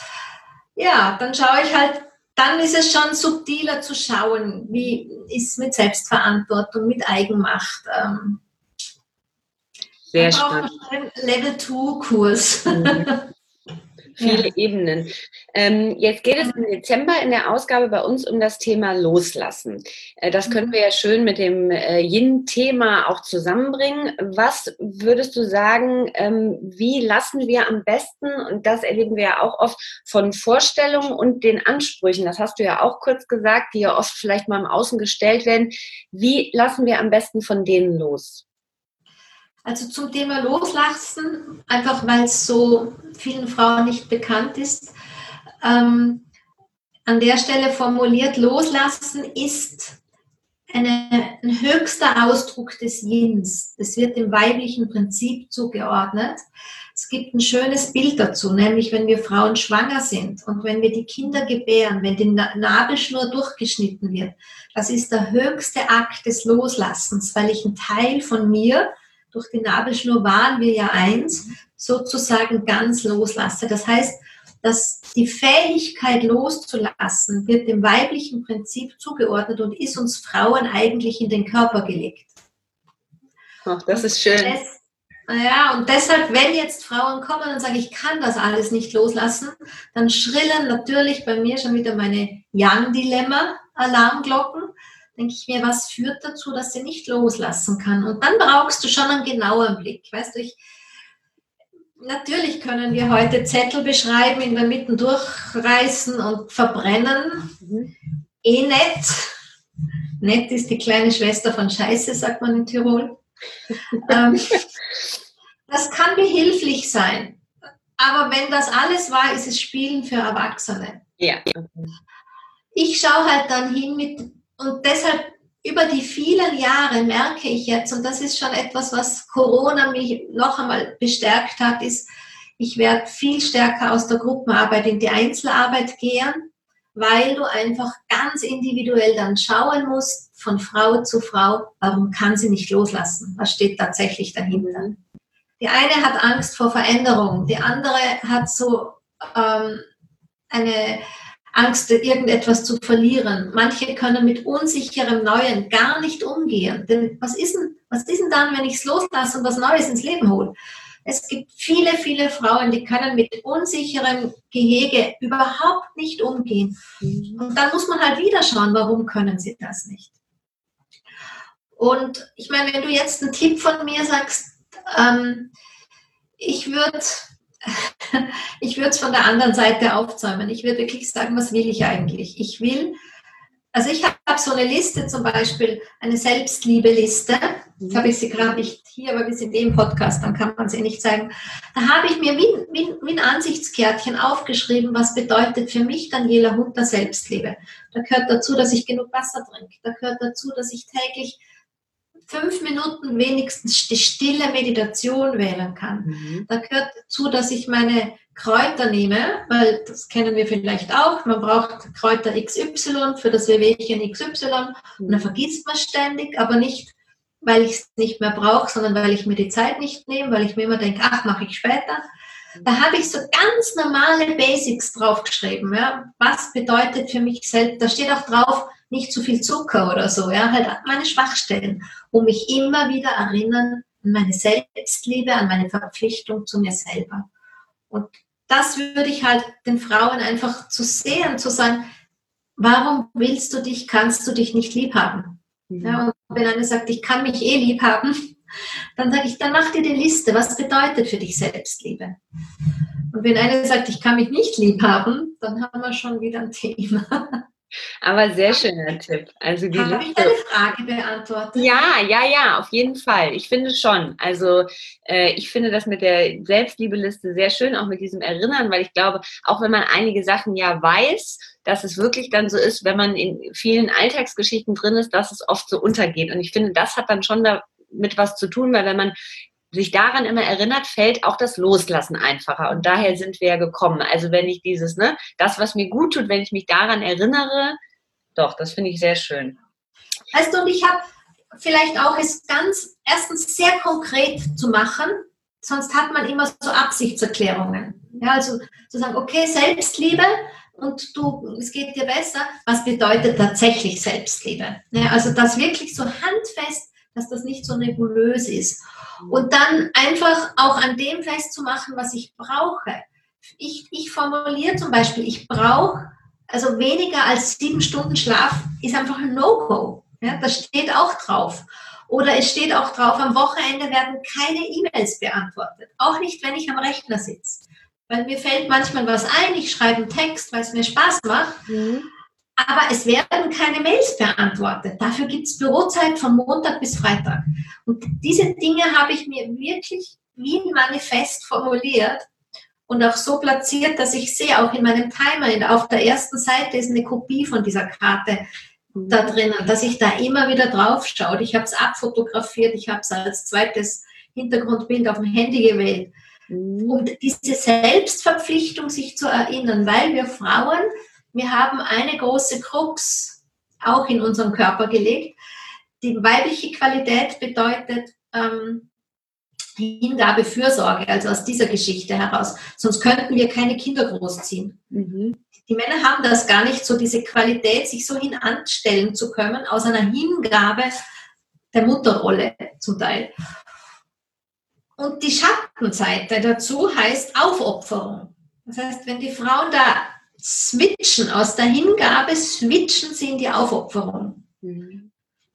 Ja, dann schaue ich halt, dann ist es schon subtiler zu schauen, wie ist mit Selbstverantwortung, mit Eigenmacht. Ähm, Sehr spannend. Level zwei Kurs. Mhm. Viele ja. Ebenen. Ähm, jetzt geht es im Dezember in der Ausgabe bei uns um das Thema Loslassen. Äh, das können wir ja schön mit dem äh, Yin-Thema auch zusammenbringen. Was würdest du sagen, ähm, wie lassen wir am besten, und das erleben wir ja auch oft, von Vorstellungen und den Ansprüchen, das hast du ja auch kurz gesagt, die ja oft vielleicht mal im Außen gestellt werden, wie lassen wir am besten von denen los? Also zum Thema Loslassen, einfach weil es so vielen Frauen nicht bekannt ist. Ähm, an der Stelle formuliert, Loslassen ist eine, ein höchster Ausdruck des Yins. Das wird dem weiblichen Prinzip zugeordnet. Es gibt ein schönes Bild dazu, nämlich wenn wir Frauen schwanger sind und wenn wir die Kinder gebären, wenn die Nabelschnur durchgeschnitten wird. Das ist der höchste Akt des Loslassens, weil ich einen Teil von mir durch die Nabelschnur waren wir ja eins, sozusagen ganz loslasse. Das heißt, dass die Fähigkeit loszulassen wird dem weiblichen Prinzip zugeordnet und ist uns Frauen eigentlich in den Körper gelegt. Ach, das ist schön. Das, ja, und deshalb, wenn jetzt Frauen kommen und sagen, ich kann das alles nicht loslassen, dann schrillen natürlich bei mir schon wieder meine Yang-Dilemma-Alarmglocken. Denke ich mir, was führt dazu, dass sie nicht loslassen kann? Und dann brauchst du schon einen genauen Blick. Weißt du, ich, natürlich können wir heute Zettel beschreiben, in der Mitte durchreißen und verbrennen. Mhm. Eh nett. Nett ist die kleine Schwester von Scheiße, sagt man in Tirol. ähm, das kann behilflich sein. Aber wenn das alles war, ist es Spielen für Erwachsene. Ja. Ich schaue halt dann hin mit, und deshalb über die vielen Jahre merke ich jetzt, und das ist schon etwas, was Corona mich noch einmal bestärkt hat, ist, ich werde viel stärker aus der Gruppenarbeit in die Einzelarbeit gehen, weil du einfach ganz individuell dann schauen musst, von Frau zu Frau, warum kann sie nicht loslassen? Was steht tatsächlich dahinter? Die eine hat Angst vor Veränderung, die andere hat so ähm, eine Angst, irgendetwas zu verlieren. Manche können mit unsicherem Neuen gar nicht umgehen. Denn was ist denn, was ist denn dann, wenn ich es loslasse und was Neues ins Leben hole? Es gibt viele, viele Frauen, die können mit unsicherem Gehege überhaupt nicht umgehen. Und dann muss man halt wieder schauen, warum können sie das nicht? Und ich meine, wenn du jetzt einen Tipp von mir sagst, ähm, ich würde ich würde es von der anderen Seite aufzäumen. Ich würde wirklich sagen, was will ich eigentlich? Ich will, also ich habe so eine Liste, zum Beispiel eine Selbstliebe-Liste. Jetzt habe ich sie gerade nicht hier, aber wir sind eh im Podcast, dann kann man sie nicht zeigen. Da habe ich mir wie, wie, wie ein Ansichtskärtchen aufgeschrieben, was bedeutet für mich Daniela Hutter Selbstliebe. Da gehört dazu, dass ich genug Wasser trinke. Da gehört dazu, dass ich täglich fünf Minuten wenigstens die stille Meditation wählen kann. Mhm. Da gehört dazu, dass ich meine Kräuter nehme, weil das kennen wir vielleicht auch, man braucht Kräuter X Y für das Wehwehchen X Y mhm. und dann vergisst man ständig, aber nicht, weil ich es nicht mehr brauche, sondern weil ich mir die Zeit nicht nehme, weil ich mir immer denke, ach, mache ich später. Da habe ich so ganz normale Basics draufgeschrieben. Ja. Was bedeutet für mich selbst, da steht auch drauf, nicht zu viel Zucker oder so, ja, halt meine Schwachstellen, um mich immer wieder erinnern an meine Selbstliebe, an meine Verpflichtung zu mir selber. Und das würde ich halt den Frauen einfach zu sehen, zu sagen, warum willst du dich, kannst du dich nicht lieb haben? Mhm. Ja, und wenn einer sagt, ich kann mich eh lieb haben, dann sage ich, dann mach dir die Liste, was bedeutet für dich Selbstliebe? Und wenn einer sagt, ich kann mich nicht lieb haben, dann haben wir schon wieder ein Thema. Aber sehr schöner Tipp. Also die Habe ich deine Frage beantwortet? Ja, ja, ja, auf jeden Fall. Ich finde schon. Also äh, ich finde das mit der Selbstliebeliste sehr schön, auch mit diesem Erinnern, weil ich glaube, auch wenn man einige Sachen ja weiß, dass es wirklich dann so ist, wenn man in vielen Alltagsgeschichten drin ist, dass es oft so untergeht. Und ich finde, das hat dann schon damit was zu tun, weil wenn man sich daran immer erinnert, fällt auch das Loslassen einfacher. Und daher sind wir ja gekommen. Also wenn ich dieses, ne, das, was mir gut tut, wenn ich mich daran erinnere, doch, das finde ich sehr schön. Weißt du, und ich habe vielleicht auch es ganz, erstens sehr konkret zu machen, sonst hat man immer so Absichtserklärungen. Ja, also zu sagen, okay, Selbstliebe und du, es geht dir besser, was bedeutet tatsächlich Selbstliebe? Ja, also das wirklich so handfest, dass das nicht so nebulös ist. Und dann einfach auch an dem festzumachen, was ich brauche. Ich, ich formuliere zum Beispiel, ich brauche, also weniger als sieben Stunden Schlaf ist einfach ein No-Go. Ja, das steht auch drauf. Oder es steht auch drauf, am Wochenende werden keine E-Mails beantwortet. Auch nicht, wenn ich am Rechner sitze. Weil mir fällt manchmal was ein, ich schreibe einen Text, weil es mir Spaß macht. Mhm. Aber es werden keine Mails beantwortet. Dafür gibt es Bürozeit von Montag bis Freitag. Und diese Dinge habe ich mir wirklich wie ein Manifest formuliert und auch so platziert, dass ich sehe, auch in meinem Timer, auf der ersten Seite ist eine Kopie von dieser Karte da drinnen, dass ich da immer wieder drauf schaue. Ich habe es abfotografiert, ich habe es als zweites Hintergrundbild auf dem Handy gewählt. Und diese Selbstverpflichtung, sich zu erinnern, weil wir Frauen, wir haben eine große Krux auch in unserem Körper gelegt. Die weibliche Qualität bedeutet, ähm, Hingabe, Fürsorge, also aus dieser Geschichte heraus. Sonst könnten wir keine Kinder großziehen. Mhm. Die Männer haben das gar nicht so, diese Qualität, sich so hin anstellen zu können, aus einer Hingabe der Mutterrolle zum Teil. Und die Schattenseite dazu heißt Aufopferung. Das heißt, wenn die Frauen da switchen, aus der Hingabe switchen sie in die Aufopferung. Mhm.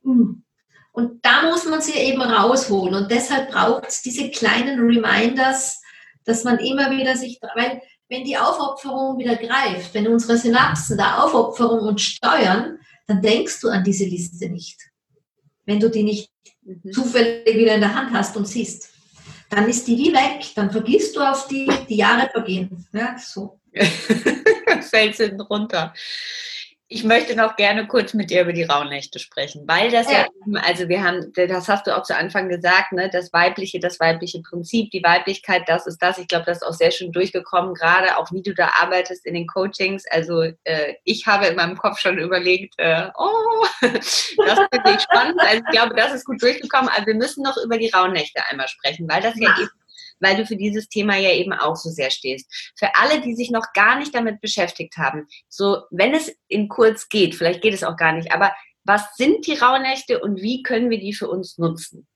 Und da muss man sie eben rausholen. Und deshalb braucht es diese kleinen Reminders, dass man immer wieder sich, weil wenn die Aufopferung wieder greift, wenn unsere Synapsen da Aufopferung und steuern, dann denkst du an diese Liste nicht. Wenn du die nicht mhm. zufällig wieder in der Hand hast und siehst. Dann ist die wie weg, dann vergisst du auf die, die Jahre vergehen. Ja, so. Fällt hinten runter. Ich möchte noch gerne kurz mit dir über die Rauhnächte sprechen, weil das ja, ja also wir haben, das hast du auch zu Anfang gesagt, ne, das weibliche, das weibliche Prinzip, die Weiblichkeit, das ist das. Ich glaube, das ist auch sehr schön durchgekommen, gerade auch wie du da arbeitest in den Coachings. Also äh, ich habe in meinem Kopf schon überlegt, äh, oh, das finde ich spannend. Also ich glaube, das ist gut durchgekommen. Also wir müssen noch über die Rauhnächte einmal sprechen, weil das ja, ja eben weil du für dieses Thema ja eben auch so sehr stehst. Für alle, die sich noch gar nicht damit beschäftigt haben, so wenn es in kurz geht, vielleicht geht es auch gar nicht, aber was sind die Rauhnächte und wie können wir die für uns nutzen?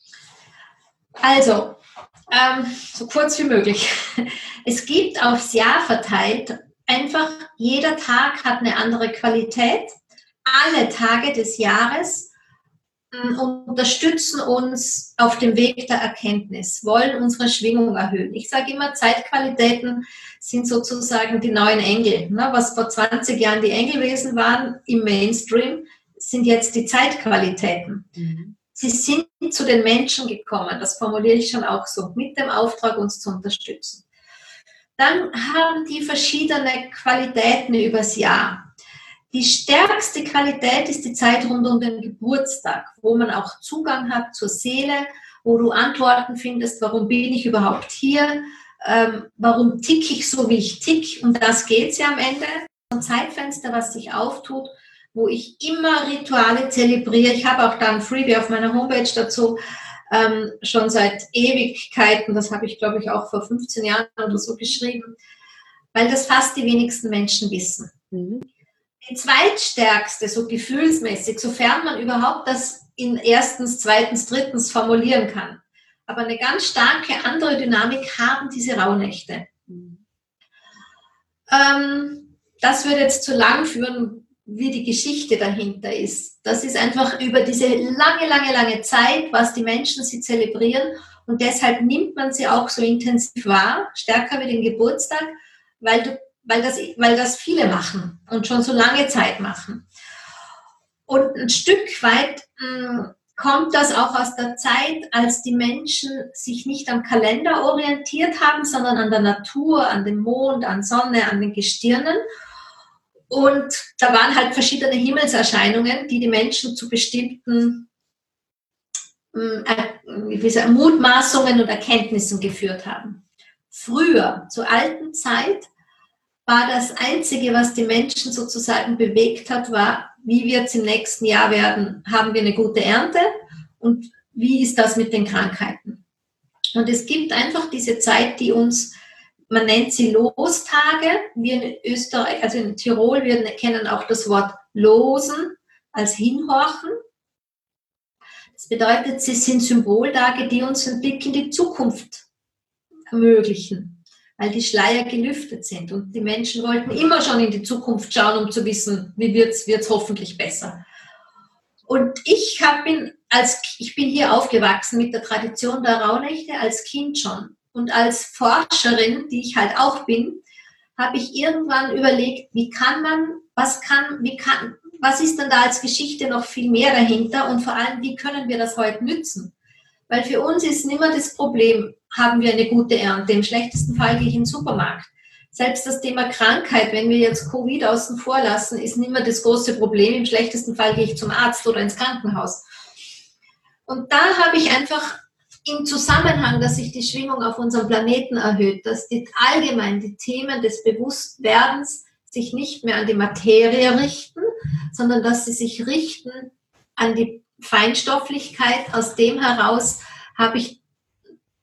Also, ähm, so kurz wie möglich. Es gibt aufs Jahr verteilt, einfach jeder Tag hat eine andere Qualität. Alle Tage des Jahres unterstützen uns auf dem Weg der Erkenntnis, wollen unsere Schwingung erhöhen. Ich sage immer, Zeitqualitäten sind sozusagen die neuen Engel. Was vor zwanzig Jahren die Engelwesen waren im Mainstream, sind jetzt die Zeitqualitäten. Mhm. Sie sind zu den Menschen gekommen, das formuliere ich schon auch so, mit dem Auftrag, uns zu unterstützen. Dann haben die verschiedene Qualitäten übers Jahr. Die stärkste Qualität ist die Zeit rund um den Geburtstag, wo man auch Zugang hat zur Seele, wo du Antworten findest, warum bin ich überhaupt hier, ähm, warum tick ich so, wie ich tick, und das geht's ja am Ende. Ein Zeitfenster, was sich auftut, wo ich immer Rituale zelebriere. Ich habe auch da ein Freebie auf meiner Homepage dazu, ähm, schon seit Ewigkeiten, das habe ich, glaube ich, auch vor fünfzehn Jahren oder so geschrieben, weil das fast die wenigsten Menschen wissen. Mhm. Die zweitstärkste, so gefühlsmäßig, sofern man überhaupt das in erstens, zweitens, drittens formulieren kann. Aber eine ganz starke andere Dynamik haben diese Rauhnächte. Mhm. Ähm, das würde jetzt zu lang führen, wie die Geschichte dahinter ist. Das ist einfach über diese lange, lange, lange Zeit, was die Menschen sie zelebrieren, und deshalb nimmt man sie auch so intensiv wahr, stärker wie den Geburtstag, weil du Weil das, weil das viele machen und schon so lange Zeit machen. Und ein Stück weit mh, kommt das auch aus der Zeit, als die Menschen sich nicht am Kalender orientiert haben, sondern an der Natur, an dem Mond, an Sonne, an den Gestirnen. Und da waren halt verschiedene Himmelserscheinungen, die die Menschen zu bestimmten mh, wie gesagt, Mutmaßungen und Erkenntnissen geführt haben. Früher, zur alten Zeit, war das Einzige, was die Menschen sozusagen bewegt hat, war, wie wird es im nächsten Jahr werden? Haben wir eine gute Ernte? Und wie ist das mit den Krankheiten? Und es gibt einfach diese Zeit, die uns, man nennt sie Lostage. Wir in Österreich, also in Tirol, wir kennen auch das Wort Losen als Hinhorchen. Das bedeutet, sie sind Symboltage, die uns einen Blick in die Zukunft ermöglichen, weil die Schleier gelüftet sind. Und die Menschen wollten immer schon in die Zukunft schauen, um zu wissen, wie wird es hoffentlich besser. Und ich, hab, bin als, ich bin hier aufgewachsen mit der Tradition der Rauhnächte als Kind schon. Und als Forscherin, die ich halt auch bin, habe ich irgendwann überlegt, wie kann man, was kann, wie kann, was ist denn da als Geschichte noch viel mehr dahinter, und vor allem, wie können wir das heute nützen? Weil für uns ist immer das Problem, haben wir eine gute Ernte? Im schlechtesten Fall gehe ich in den Supermarkt. Selbst das Thema Krankheit, wenn wir jetzt Covid außen vor lassen, ist nicht mehr das große Problem. Im schlechtesten Fall gehe ich zum Arzt oder ins Krankenhaus. Und da habe ich einfach im Zusammenhang, dass sich die Schwingung auf unserem Planeten erhöht, dass die, allgemein die Themen des Bewusstwerdens sich nicht mehr an die Materie richten, sondern dass sie sich richten an die Feinstofflichkeit. Aus dem heraus habe ich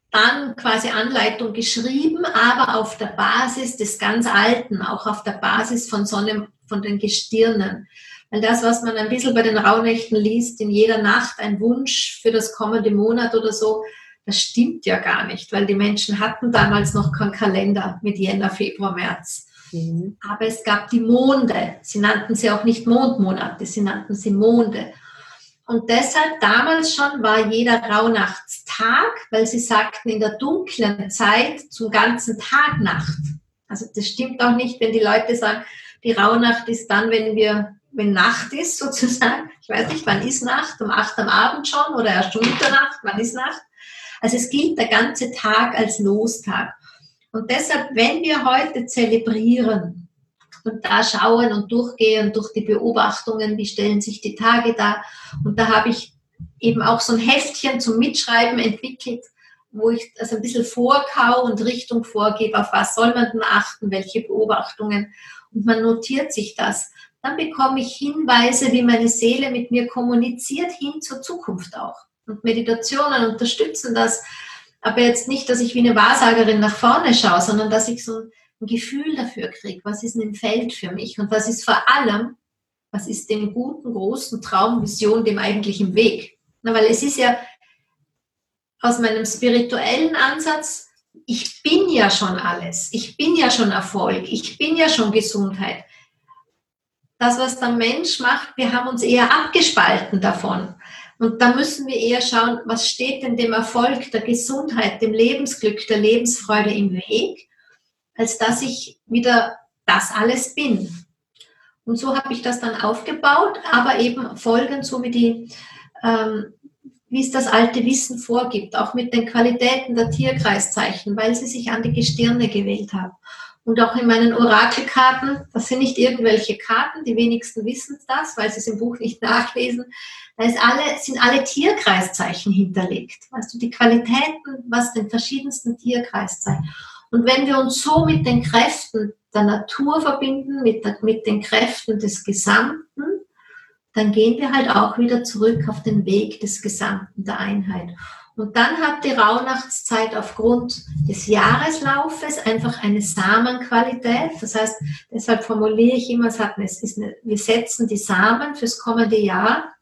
dann quasi Anleitung geschrieben, aber auf der Basis des ganz Alten, auch auf der Basis von Sonne, von den Gestirnen. Weil das, was man ein bisschen bei den Rauhnächten liest, in jeder Nacht ein Wunsch für das kommende Monat oder so, das stimmt ja gar nicht, weil die Menschen hatten damals noch keinen Kalender mit Jänner, Februar, März. Mhm. Aber es gab die Monde. Sie nannten sie auch nicht Mondmonate, sie nannten sie Monde. Und deshalb damals schon war jeder Rauhnachtstag, weil sie sagten, in der dunklen Zeit zum ganzen Tag Nacht. Also das stimmt auch nicht, wenn die Leute sagen, die Rauhnacht ist dann, wenn wir, wenn Nacht ist sozusagen. Ich weiß nicht, wann ist Nacht? Um acht am Abend schon oder erst um Mitternacht? Wann ist Nacht? Also es gilt der ganze Tag als Lostag. Und deshalb, wenn wir heute zelebrieren und da schauen und durchgehen durch die Beobachtungen, wie stellen sich die Tage dar. Und da habe ich eben auch so ein Heftchen zum Mitschreiben entwickelt, wo ich also ein bisschen vorkau und Richtung vorgebe, auf was soll man denn achten, welche Beobachtungen. Und man notiert sich das. Dann bekomme ich Hinweise, wie meine Seele mit mir kommuniziert, hin zur Zukunft auch. Und Meditationen unterstützen das. Aber jetzt nicht, dass ich wie eine Wahrsagerin nach vorne schaue, sondern dass ich so ein Gefühl dafür kriege, was ist ein Feld für mich und was ist vor allem, was ist dem guten, großen Traum, Vision, dem eigentlichen Weg. Na, weil es ist ja aus meinem spirituellen Ansatz, ich bin ja schon alles, ich bin ja schon Erfolg, ich bin ja schon Gesundheit. Das, was der Mensch macht, wir haben uns eher abgespalten davon. Und da müssen wir eher schauen, was steht denn dem Erfolg, der Gesundheit, dem Lebensglück, der Lebensfreude im Weg, als dass ich wieder das alles bin. Und so habe ich das dann aufgebaut, aber eben folgend so wie die, ähm, wie es das alte Wissen vorgibt, auch mit den Qualitäten der Tierkreiszeichen, weil sie sich an die Gestirne gewählt haben. Und auch in meinen Orakelkarten, das sind nicht irgendwelche Karten, die wenigsten wissen das, weil sie es im Buch nicht nachlesen, da ist alle, sind alle Tierkreiszeichen hinterlegt. Weißt du, die Qualitäten, was den verschiedensten Tierkreiszeichen. Und wenn wir uns so mit den Kräften der Natur verbinden, mit, der, mit den Kräften des Gesamten, dann gehen wir halt auch wieder zurück auf den Weg des Gesamten, der Einheit. Und dann hat die Rauhnachtszeit aufgrund des Jahreslaufes einfach eine Samenqualität. Das heißt, deshalb formuliere ich immer, es hat eine, es ist eine, wir setzen die Samen fürs kommende Jahr,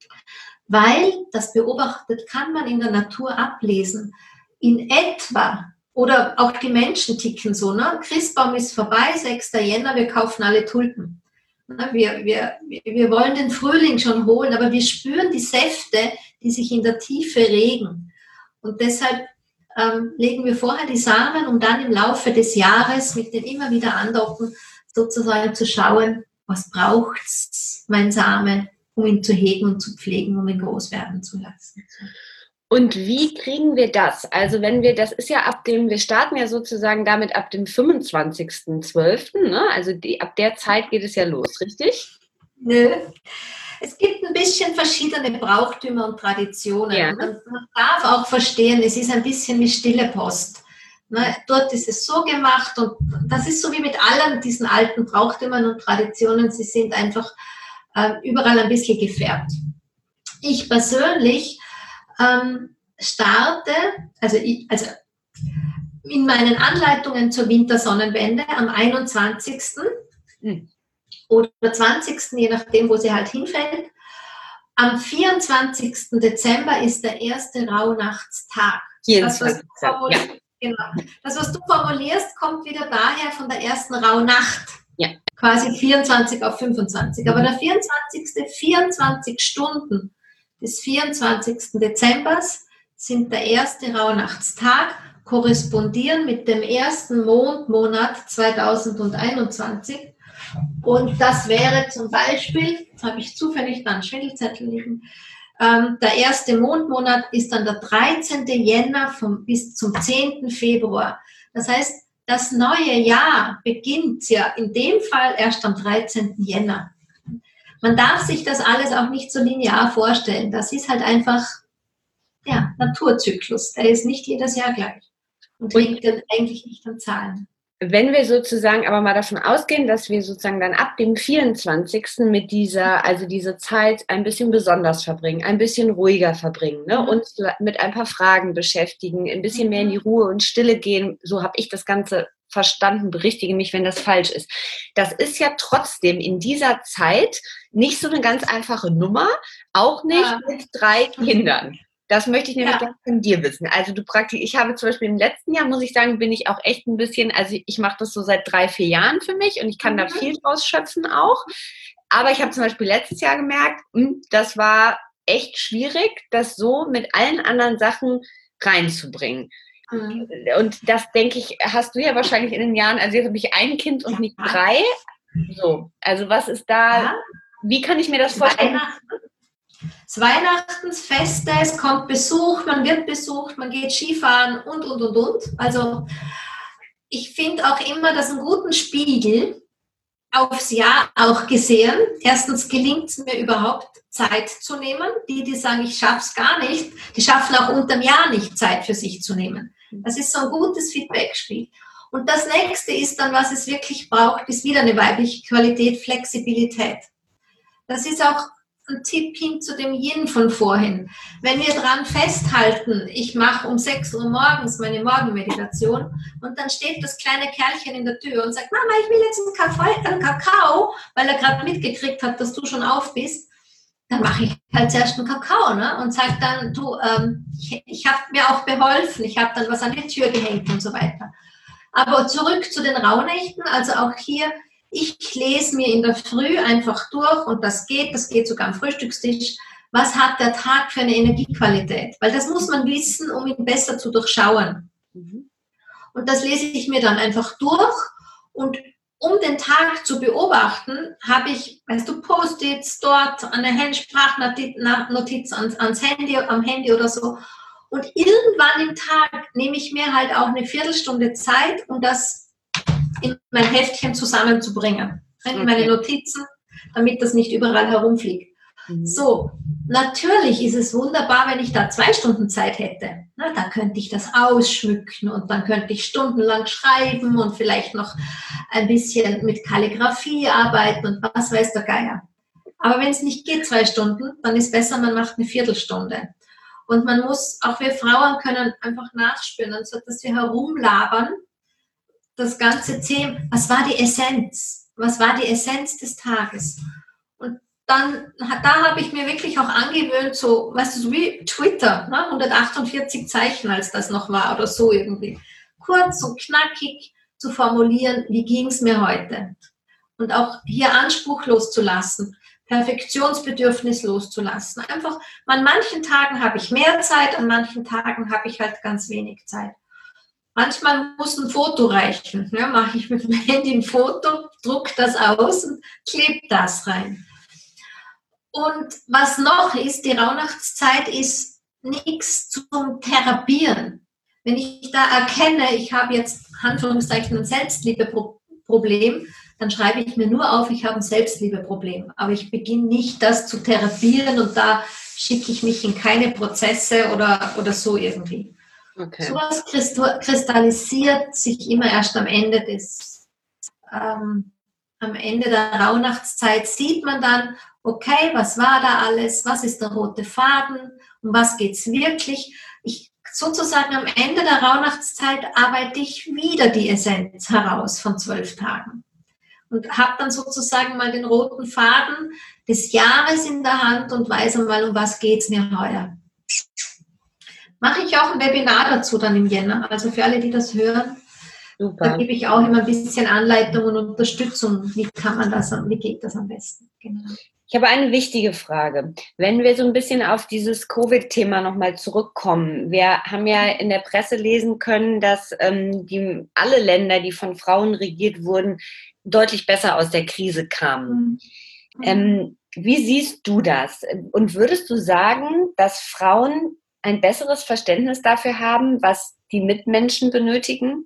weil das beobachtet kann man in der Natur ablesen. In etwa, oder auch die Menschen ticken so, ne? Christbaum ist vorbei, sechster Jänner, wir kaufen alle Tulpen. Wir, wir, wir wollen den Frühling schon holen, aber wir spüren die Säfte, die sich in der Tiefe regen. Und deshalb ähm, legen wir vorher die Samen, um dann im Laufe des Jahres mit den immer wieder andocken, sozusagen zu schauen, was braucht mein Same, um ihn zu hegen und zu pflegen, um ihn groß werden zu lassen. Und wie kriegen wir das? Also wenn wir, das ist ja ab dem, wir starten ja sozusagen damit ab dem fünfundzwanzigsten zwölften Ne? Also die, ab der Zeit geht es ja los, richtig? Nö. Es gibt ein bisschen verschiedene Brauchtümer und Traditionen. Ja. Man, man darf auch verstehen, es ist ein bisschen wie stille Post. Ne? Dort ist es so gemacht und das ist so wie mit allen diesen alten Brauchtümern und Traditionen, sie sind einfach äh, überall ein bisschen gefärbt. Ich persönlich ähm, starte, also, ich, also in meinen Anleitungen zur Wintersonnenwende am einundzwanzigsten Hm. oder zwanzigsten je nachdem, wo sie halt hinfällt. Am vierundzwanzigsten Dezember ist der erste Rauhnachtstag. Das, was du ja. genau. Das, was du formulierst, kommt wieder daher von der ersten Rauhnacht. Ja. Quasi vierundzwanzig auf fünfundzwanzig. Mhm. Aber der vierundzwanzigste vierundzwanzig Stunden des vierundzwanzigsten Dezembers sind der erste Rauhnachtstag, korrespondieren mit dem ersten Mondmonat zweitausendeinundzwanzig. Und das wäre zum Beispiel, jetzt habe ich zufällig da einen Schwindelzettel liegen, ähm, der erste Mondmonat ist dann der dreizehnte Jänner vom, bis zum zehnten Februar. Das heißt, das neue Jahr beginnt ja in dem Fall erst am dreizehnten Jänner. Man darf sich das alles auch nicht so linear vorstellen. Das ist halt einfach, ja, Naturzyklus. Der ist nicht jedes Jahr gleich und hängt dann eigentlich nicht an Zahlen. Wenn wir sozusagen aber mal davon ausgehen, dass wir sozusagen dann ab dem vierundzwanzigsten mit dieser, also diese Zeit ein bisschen besonders verbringen, ein bisschen ruhiger verbringen, ne? Mhm. Uns mit ein paar Fragen beschäftigen, ein bisschen mehr in die Ruhe und Stille gehen, so habe ich das Ganze verstanden, berichtige mich, wenn das falsch ist. Das ist ja trotzdem in dieser Zeit nicht so eine ganz einfache Nummer, auch nicht Ja. mit drei Kindern. Das möchte ich nämlich Ja. gerne von dir wissen. Also du praktisch, ich habe zum Beispiel im letzten Jahr, muss ich sagen, bin ich auch echt ein bisschen, also ich mache das so seit drei, vier Jahren für mich und ich kann Mhm. da viel draus schöpfen auch. Aber ich habe zum Beispiel letztes Jahr gemerkt, das war echt schwierig, das so mit allen anderen Sachen reinzubringen. Mhm. Und das, denke ich, hast du ja wahrscheinlich in den Jahren, also jetzt habe ich ein Kind und nicht drei. So, also was ist da, Ja. wie kann ich mir das vorstellen? Weihnachten. Das Weihnachtsfeste, es kommt Besuch, man wird besucht, man geht Skifahren und, und, und, und. Also ich finde auch immer, dass einen guten Spiegel aufs Jahr auch gesehen. Erstens gelingt es mir überhaupt, Zeit zu nehmen. Die, die sagen, ich schaffe es gar nicht, die schaffen auch unterm Jahr nicht, Zeit für sich zu nehmen. Das ist so ein gutes Feedback-Spiel. Und das nächste ist dann, was es wirklich braucht, ist wieder eine weibliche Qualität, Flexibilität. Das ist auch ein Tipp hin zu dem Yin von vorhin. Wenn wir dran festhalten, ich mache um sechs Uhr morgens meine Morgenmeditation und dann steht das kleine Kerlchen in der Tür und sagt, Mama, ich will jetzt einen Kakao, weil er gerade mitgekriegt hat, dass du schon auf bist, dann mache ich halt zuerst einen Kakao, ne? Und sage dann, du, ähm, ich, ich habe mir auch beholfen, ich habe dann was an die Tür gehängt und so weiter. Aber zurück zu den Rauhnächten, also auch hier, ich lese mir in der Früh einfach durch und das geht, das geht sogar am Frühstückstisch. Was hat der Tag für eine Energiequalität? Weil das muss man wissen, um ihn besser zu durchschauen. Mhm. Und das lese ich mir dann einfach durch und um den Tag zu beobachten, habe ich, weißt du, Post-its dort, eine Handsprachnotiz ans, ans Handy, am Handy oder so. Und irgendwann im Tag nehme ich mir halt auch eine Viertelstunde Zeit, um das in mein Heftchen zusammenzubringen, in okay. meine Notizen, damit das nicht überall herumfliegt. Mhm. So, natürlich ist es wunderbar, wenn ich da zwei Stunden Zeit hätte. Na, da könnte ich das ausschmücken und dann könnte ich stundenlang schreiben und vielleicht noch ein bisschen mit Kalligrafie arbeiten und was weiß der Geier. Aber wenn es nicht geht, zwei Stunden, dann ist besser, man macht eine Viertelstunde. Und man muss, auch wir Frauen können einfach nachspüren, anstatt dass wir herumlabern, das ganze Thema, was war die Essenz? Was war die Essenz des Tages? Und dann, da habe ich mir wirklich auch angewöhnt, so, weißt du, so wie Twitter, ne? hundertachtundvierzig Zeichen, als das noch war oder so irgendwie. Kurz und knackig zu formulieren, wie ging es mir heute? Und auch hier Anspruch loszulassen, Perfektionsbedürfnis loszulassen. Einfach, an manchen Tagen habe ich mehr Zeit, an manchen Tagen habe ich halt ganz wenig Zeit. Manchmal muss ein Foto reichen. Ja, mache ich mit dem Handy ein Foto, druck das aus und klebe das rein. Und was noch ist, die Rauhnachtszeit ist nichts zum Therapieren. Wenn ich da erkenne, ich habe jetzt Anführungszeichen ein Selbstliebeproblem, dann schreibe ich mir nur auf, ich habe ein Selbstliebeproblem. Aber ich beginne nicht, das zu therapieren und da schicke ich mich in keine Prozesse oder, oder so irgendwie. Okay. Sowas kristallisiert sich immer erst am Ende des, ähm, am Ende der Rauhnachtszeit sieht man dann, okay, was war da alles, was ist der rote Faden, um was geht es wirklich. Ich, sozusagen am Ende der Rauhnachtszeit arbeite ich wieder die Essenz heraus von zwölf Tagen und habe dann sozusagen mal den roten Faden des Jahres in der Hand und weiß einmal, um was geht es mir heuer. Mache ich auch ein Webinar dazu dann im Jänner. Also für alle, die das hören, super. Da gebe ich auch immer ein bisschen Anleitung und Unterstützung. Wie kann man das, wie geht das am besten? Genau. Ich habe eine wichtige Frage. Wenn wir so ein bisschen auf dieses Covid-Thema nochmal zurückkommen. Wir haben ja in der Presse lesen können, dass ähm, die, alle Länder, die von Frauen regiert wurden, deutlich besser aus der Krise kamen. Mhm. Ähm, wie siehst du das? Und würdest du sagen, dass Frauen ein besseres Verständnis dafür haben, was die Mitmenschen benötigen?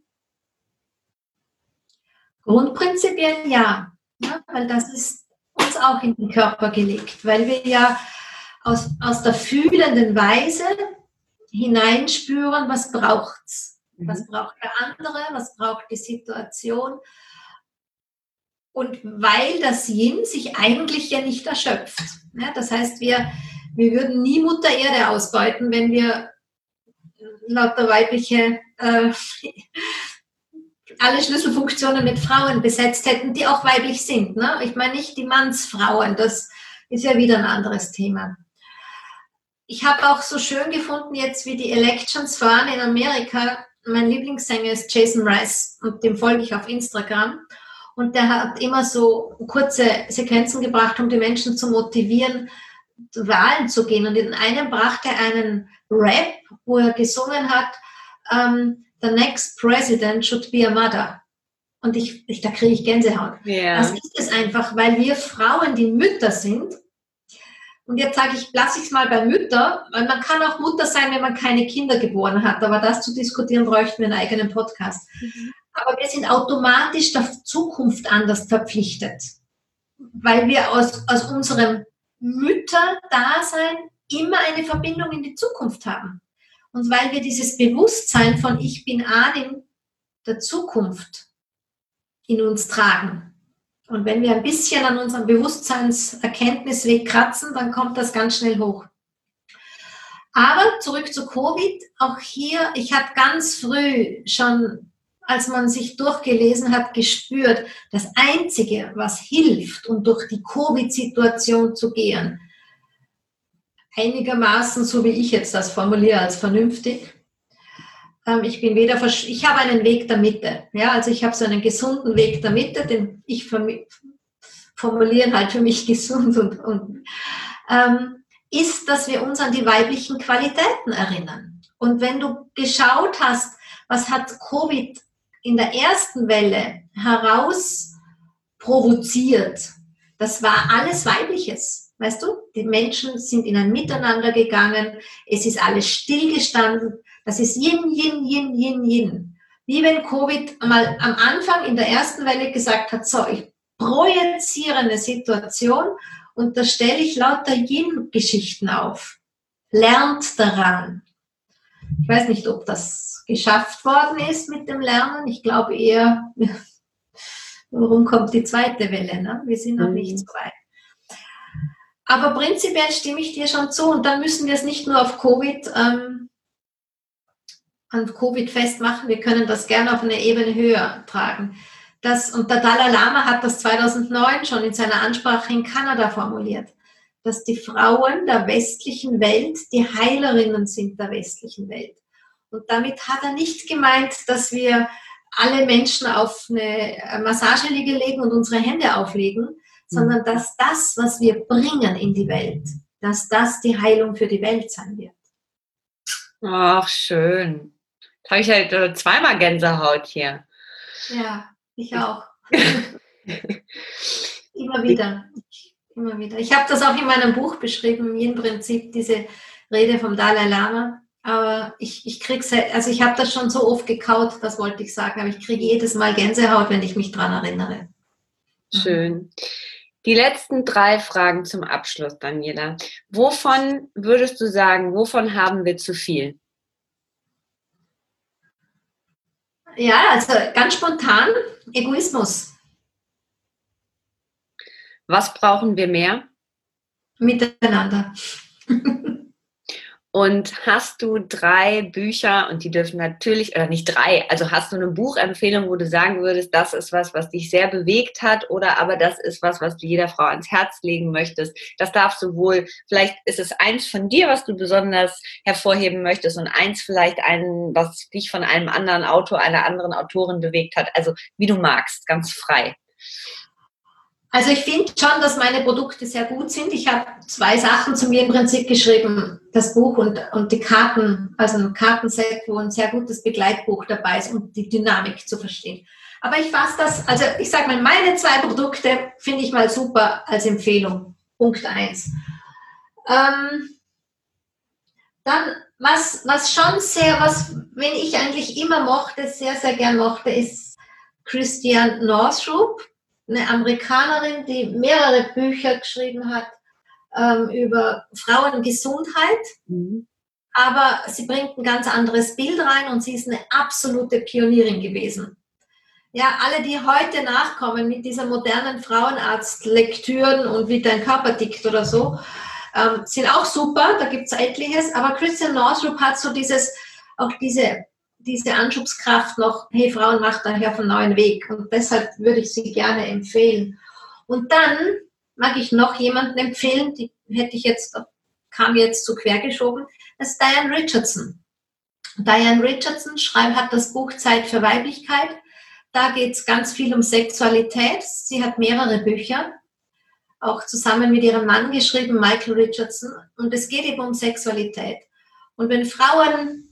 Grundprinzipiell ja, ja, weil das ist uns auch in den Körper gelegt, weil wir ja aus, aus der fühlenden Weise hineinspüren, was braucht's. Mhm. Was braucht der andere? Was braucht die Situation? Und weil das Yin sich eigentlich ja nicht erschöpft. Ja, das heißt, wir, wir würden nie Mutter Erde ausbeuten, wenn wir lauter weibliche, äh, alle Schlüsselfunktionen mit Frauen besetzt hätten, die auch weiblich sind. Ne? Ich meine nicht die Mannsfrauen, das ist ja wieder ein anderes Thema. Ich habe auch so schön gefunden, jetzt wie die Elections waren in Amerika. Mein Lieblingssänger ist Jason Mraz und dem folge ich auf Instagram. Und der hat immer so kurze Sequenzen gebracht, um die Menschen zu motivieren, Wahlen zu gehen. Und in einem brachte er einen Rap, wo er gesungen hat, um, The next president should be a mother. Und ich, ich da kriege ich Gänsehaut. Yeah. Das ist es einfach, weil wir Frauen, die Mütter sind, und jetzt sage ich, lasse ich es mal bei Mütter, weil man kann auch Mutter sein, wenn man keine Kinder geboren hat. Aber das zu diskutieren, bräuchten wir einen eigenen Podcast. Mhm. Aber wir sind automatisch der Zukunft anders verpflichtet, weil wir aus, aus unserem Mütterdasein immer eine Verbindung in die Zukunft haben. Und weil wir dieses Bewusstsein von ich bin Ahnen der Zukunft in uns tragen. Und wenn wir ein bisschen an unserem Bewusstseinserkenntnisweg kratzen, dann kommt das ganz schnell hoch. Aber zurück zu Covid, auch hier, ich habe ganz früh schon, als man sich durchgelesen hat, gespürt, das Einzige, was hilft, um durch die Covid-Situation zu gehen, einigermaßen, so wie ich jetzt das formuliere, als vernünftig. Ähm, ich bin weder, versch- ich habe einen Weg der Mitte. Ja, also ich habe so einen gesunden Weg der Mitte, den ich vermi- formulieren halt für mich gesund und, und ähm, ist, dass wir uns an die weiblichen Qualitäten erinnern. Und wenn du geschaut hast, was hat Covid in der ersten Welle heraus provoziert, das war alles Weibliches. Weißt du, die Menschen sind in ein Miteinander gegangen, es ist alles stillgestanden, das ist Yin, Yin, Yin, Yin, Yin. Wie wenn Covid mal am Anfang in der ersten Welle gesagt hat, so, ich projiziere eine Situation und da stelle ich lauter Yin-Geschichten auf. Lernt daran. Ich weiß nicht, ob das geschafft worden ist mit dem Lernen. Ich glaube eher, warum kommt die zweite Welle? Ne? Wir sind noch mhm. nicht so weit. Aber prinzipiell stimme ich dir schon zu und dann müssen wir es nicht nur auf Covid, ähm, an Covid festmachen, wir können das gerne auf eine Ebene höher tragen. Das, und der Dalai Lama hat das zweitausendneun schon in seiner Ansprache in Kanada formuliert, dass die Frauen der westlichen Welt die Heilerinnen sind der westlichen Welt. Und damit hat er nicht gemeint, dass wir alle Menschen auf eine Massageliege legen und unsere Hände auflegen, sondern dass das, was wir bringen in die Welt, dass das die Heilung für die Welt sein wird. Ach, schön. Jetzt habe ich halt zweimal Gänsehaut hier. Ja, ich auch. Immer wieder. Immer wieder. Ich habe das auch in meinem Buch beschrieben, im Prinzip diese Rede vom Dalai Lama. Aber ich, ich kriege also ich habe das schon so oft gekaut, das wollte ich sagen, aber ich kriege jedes Mal Gänsehaut, wenn ich mich daran erinnere. Schön. Die letzten drei Fragen zum Abschluss, Daniela. Wovon würdest du sagen, wovon haben wir zu viel? Ja, also ganz spontan, Egoismus. Was brauchen wir mehr? Miteinander. Und hast du drei Bücher, und die dürfen natürlich, oder nicht drei, also hast du eine Buchempfehlung, wo du sagen würdest, das ist was, was dich sehr bewegt hat, oder aber das ist was, was du jeder Frau ans Herz legen möchtest? Das darfst du wohl, vielleicht ist es eins von dir, was du besonders hervorheben möchtest und eins vielleicht ein, was dich von einem anderen Autor, einer anderen Autorin bewegt hat, also wie du magst, ganz frei. Also ich finde schon, dass meine Produkte sehr gut sind. Ich habe zwei Sachen zu mir im Prinzip geschrieben, das Buch und, und die Karten, also ein Kartenset, wo ein sehr gutes Begleitbuch dabei ist, um die Dynamik zu verstehen. Aber ich fasse das, also ich sage mal, meine zwei Produkte finde ich mal super als Empfehlung. Punkt eins. Ähm, dann, was, was schon sehr, was, wenn ich eigentlich immer mochte, sehr, sehr gern mochte, ist Christiane Northrup. Eine Amerikanerin, die mehrere Bücher geschrieben hat ähm, über Frauengesundheit. Mhm. aber sie bringt ein ganz anderes Bild rein und sie ist eine absolute Pionierin gewesen. Ja, alle, die heute nachkommen mit dieser modernen Frauenarzt-Lektüren und wie dein Körper tickt oder so, ähm, sind auch super, da gibt es etliches, aber Christiane Northrup hat so dieses, auch diese, diese Anschubskraft noch, hey, Frauen, macht daher auf einen neuen Weg, und deshalb würde ich sie gerne empfehlen. Und dann mag ich noch jemanden empfehlen, die hätte ich jetzt, kam jetzt zu quer geschoben, das ist Diane Richardson. Diane Richardson schreibt, hat das Buch Zeit für Weiblichkeit. Da geht es ganz viel um Sexualität. Sie hat mehrere Bücher, auch zusammen mit ihrem Mann geschrieben, Michael Richardson. Und es geht eben um Sexualität. Und wenn Frauen,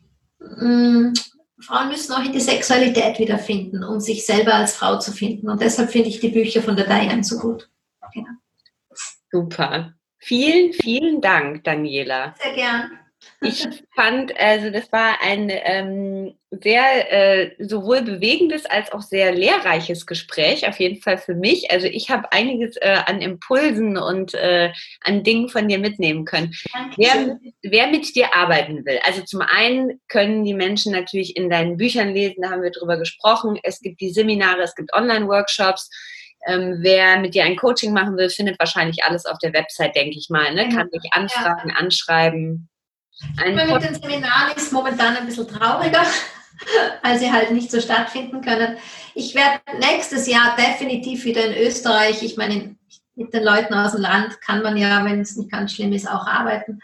mh, Frauen müssen auch in die Sexualität wiederfinden, um sich selber als Frau zu finden. Und deshalb finde ich die Bücher von der Diane so gut. Genau. Super. Vielen, vielen Dank, Daniela. Sehr gern. Ich fand, also das war ein ähm, sehr äh, sowohl bewegendes als auch sehr lehrreiches Gespräch, auf jeden Fall für mich. Also ich habe einiges äh, an Impulsen und äh, an Dingen von dir mitnehmen können. Wer, wer mit dir arbeiten will, also zum einen können die Menschen natürlich in deinen Büchern lesen, da haben wir drüber gesprochen. Es gibt die Seminare, es gibt Online-Workshops. Ähm, wer mit dir ein Coaching machen will, findet wahrscheinlich alles auf der Website, denke ich mal. Ne? Kann dich anfragen, ja. anschreiben. Ein mit den Seminaren ist momentan ein bisschen trauriger, weil sie halt nicht so stattfinden können. Ich werde nächstes Jahr definitiv wieder in Österreich, ich meine, mit den Leuten aus dem Land kann man ja, wenn es nicht ganz schlimm ist, auch arbeiten.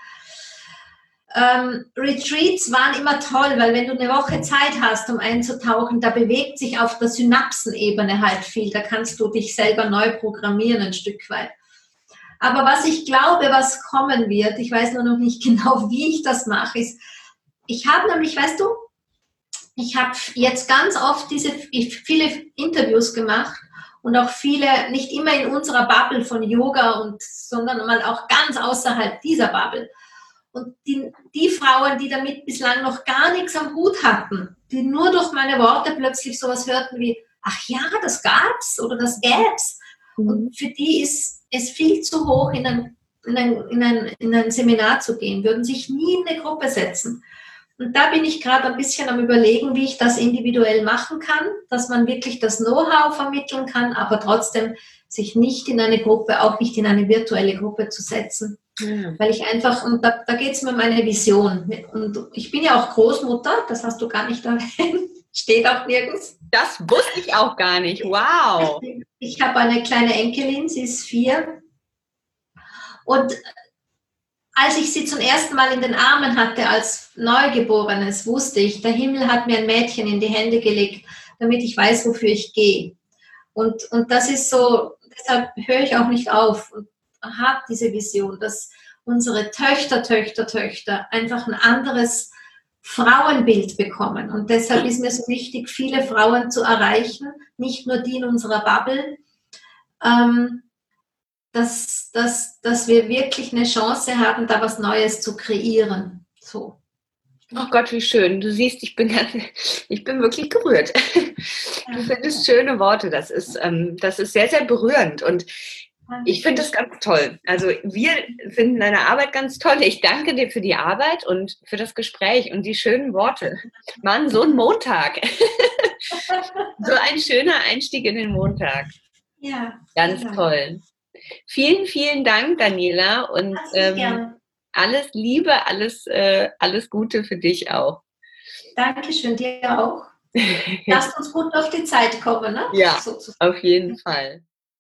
Ähm, Retreats waren immer toll, weil wenn du eine Woche Zeit hast, um einzutauchen, da bewegt sich auf der Synapsenebene halt viel. Da kannst du dich selber neu programmieren ein Stück weit. Aber was ich glaube, was kommen wird, ich weiß nur noch nicht genau, wie ich das mache, ist, ich habe nämlich, weißt du, ich habe jetzt ganz oft diese viele Interviews gemacht und auch viele, nicht immer in unserer Bubble von Yoga, und, sondern mal auch ganz außerhalb dieser Bubble. Und die, die Frauen, die damit bislang noch gar nichts am Hut hatten, die nur durch meine Worte plötzlich sowas hörten wie, ach ja, das gab's oder das gäb's. Mhm. Und für die ist es viel zu hoch, in ein, in, ein, in, ein, in ein Seminar zu gehen, würden sich nie in eine Gruppe setzen. Und da bin ich gerade ein bisschen am Überlegen, wie ich das individuell machen kann, dass man wirklich das Know-how vermitteln kann, aber trotzdem sich nicht in eine Gruppe, auch nicht in eine virtuelle Gruppe zu setzen. Ja. Weil ich einfach, und da, da geht es mir um meine Vision. Und ich bin ja auch Großmutter, das hast du gar nicht erwähnt, steht auch nirgends. Das wusste ich auch gar nicht, wow. Ich habe eine kleine Enkelin, sie ist vier. Und als ich sie zum ersten Mal in den Armen hatte als Neugeborenes, wusste ich, der Himmel hat mir ein Mädchen in die Hände gelegt, damit ich weiß, wofür ich gehe. Und, und das ist so, deshalb höre ich auch nicht auf und habe diese Vision, dass unsere Töchter, Töchter, Töchter einfach ein anderes Frauenbild bekommen. Und deshalb ist mir so wichtig, viele Frauen zu erreichen, nicht nur die in unserer Bubble, ähm, dass, dass, dass wir wirklich eine Chance haben, da was Neues zu kreieren. So. Oh Gott, wie schön. Du siehst, ich bin ganz, ich bin wirklich gerührt. Du findest schöne Worte. Das ist, ähm, das ist sehr, sehr berührend. Und ich finde das ganz toll. Also wir finden deine Arbeit ganz toll. Ich danke dir für die Arbeit und für das Gespräch und die schönen Worte. Mann, so ein Montag. So ein schöner Einstieg in den Montag. Ja. Ganz ja. toll. Vielen, vielen Dank, Daniela. Und ähm, alles Liebe, alles, äh, alles Gute für dich auch. Dankeschön, dir auch. Lasst uns gut auf die Zeit kommen, ne? Ja, so, so. Auf jeden Fall.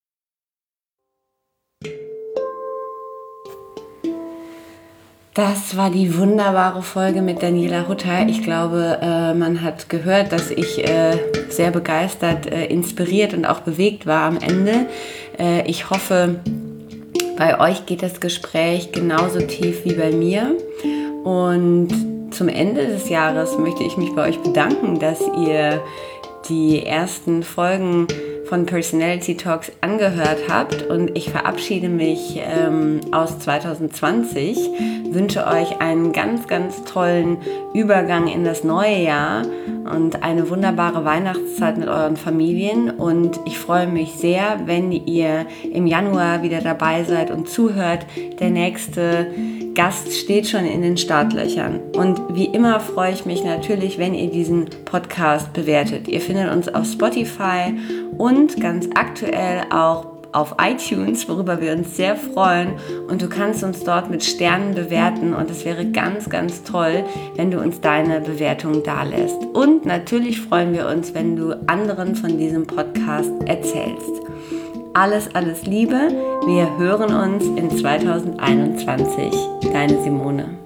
Das war die wunderbare Folge mit Daniela Hutter. Ich glaube, äh, man hat gehört, dass ich äh, sehr begeistert, äh, inspiriert und auch bewegt war am Ende. Äh, ich hoffe, bei euch geht das Gespräch genauso tief wie bei mir. Und zum Ende des Jahres möchte ich mich bei euch bedanken, dass ihr die ersten Folgen von Personality Talks angehört habt. Und ich verabschiede mich ähm, aus zwanzig zwanzig, wünsche euch einen ganz, ganz tollen Übergang in das neue Jahr und eine wunderbare Weihnachtszeit mit euren Familien. Und ich freue mich sehr, wenn ihr im Januar wieder dabei seid und zuhört. Der nächste Gast steht schon in den Startlöchern. Und wie immer freue ich mich natürlich, wenn ihr diesen Podcast bewertet. Ihr findet uns auf Spotify und ganz aktuell auch auf iTunes, worüber wir uns sehr freuen. Und du kannst uns dort mit Sternen bewerten und es wäre ganz, ganz toll, wenn du uns deine Bewertung dalässt. Und natürlich freuen wir uns, wenn du anderen von diesem Podcast erzählst. Alles, alles Liebe. Wir hören uns in zwanzig einundzwanzig. Deine Simone.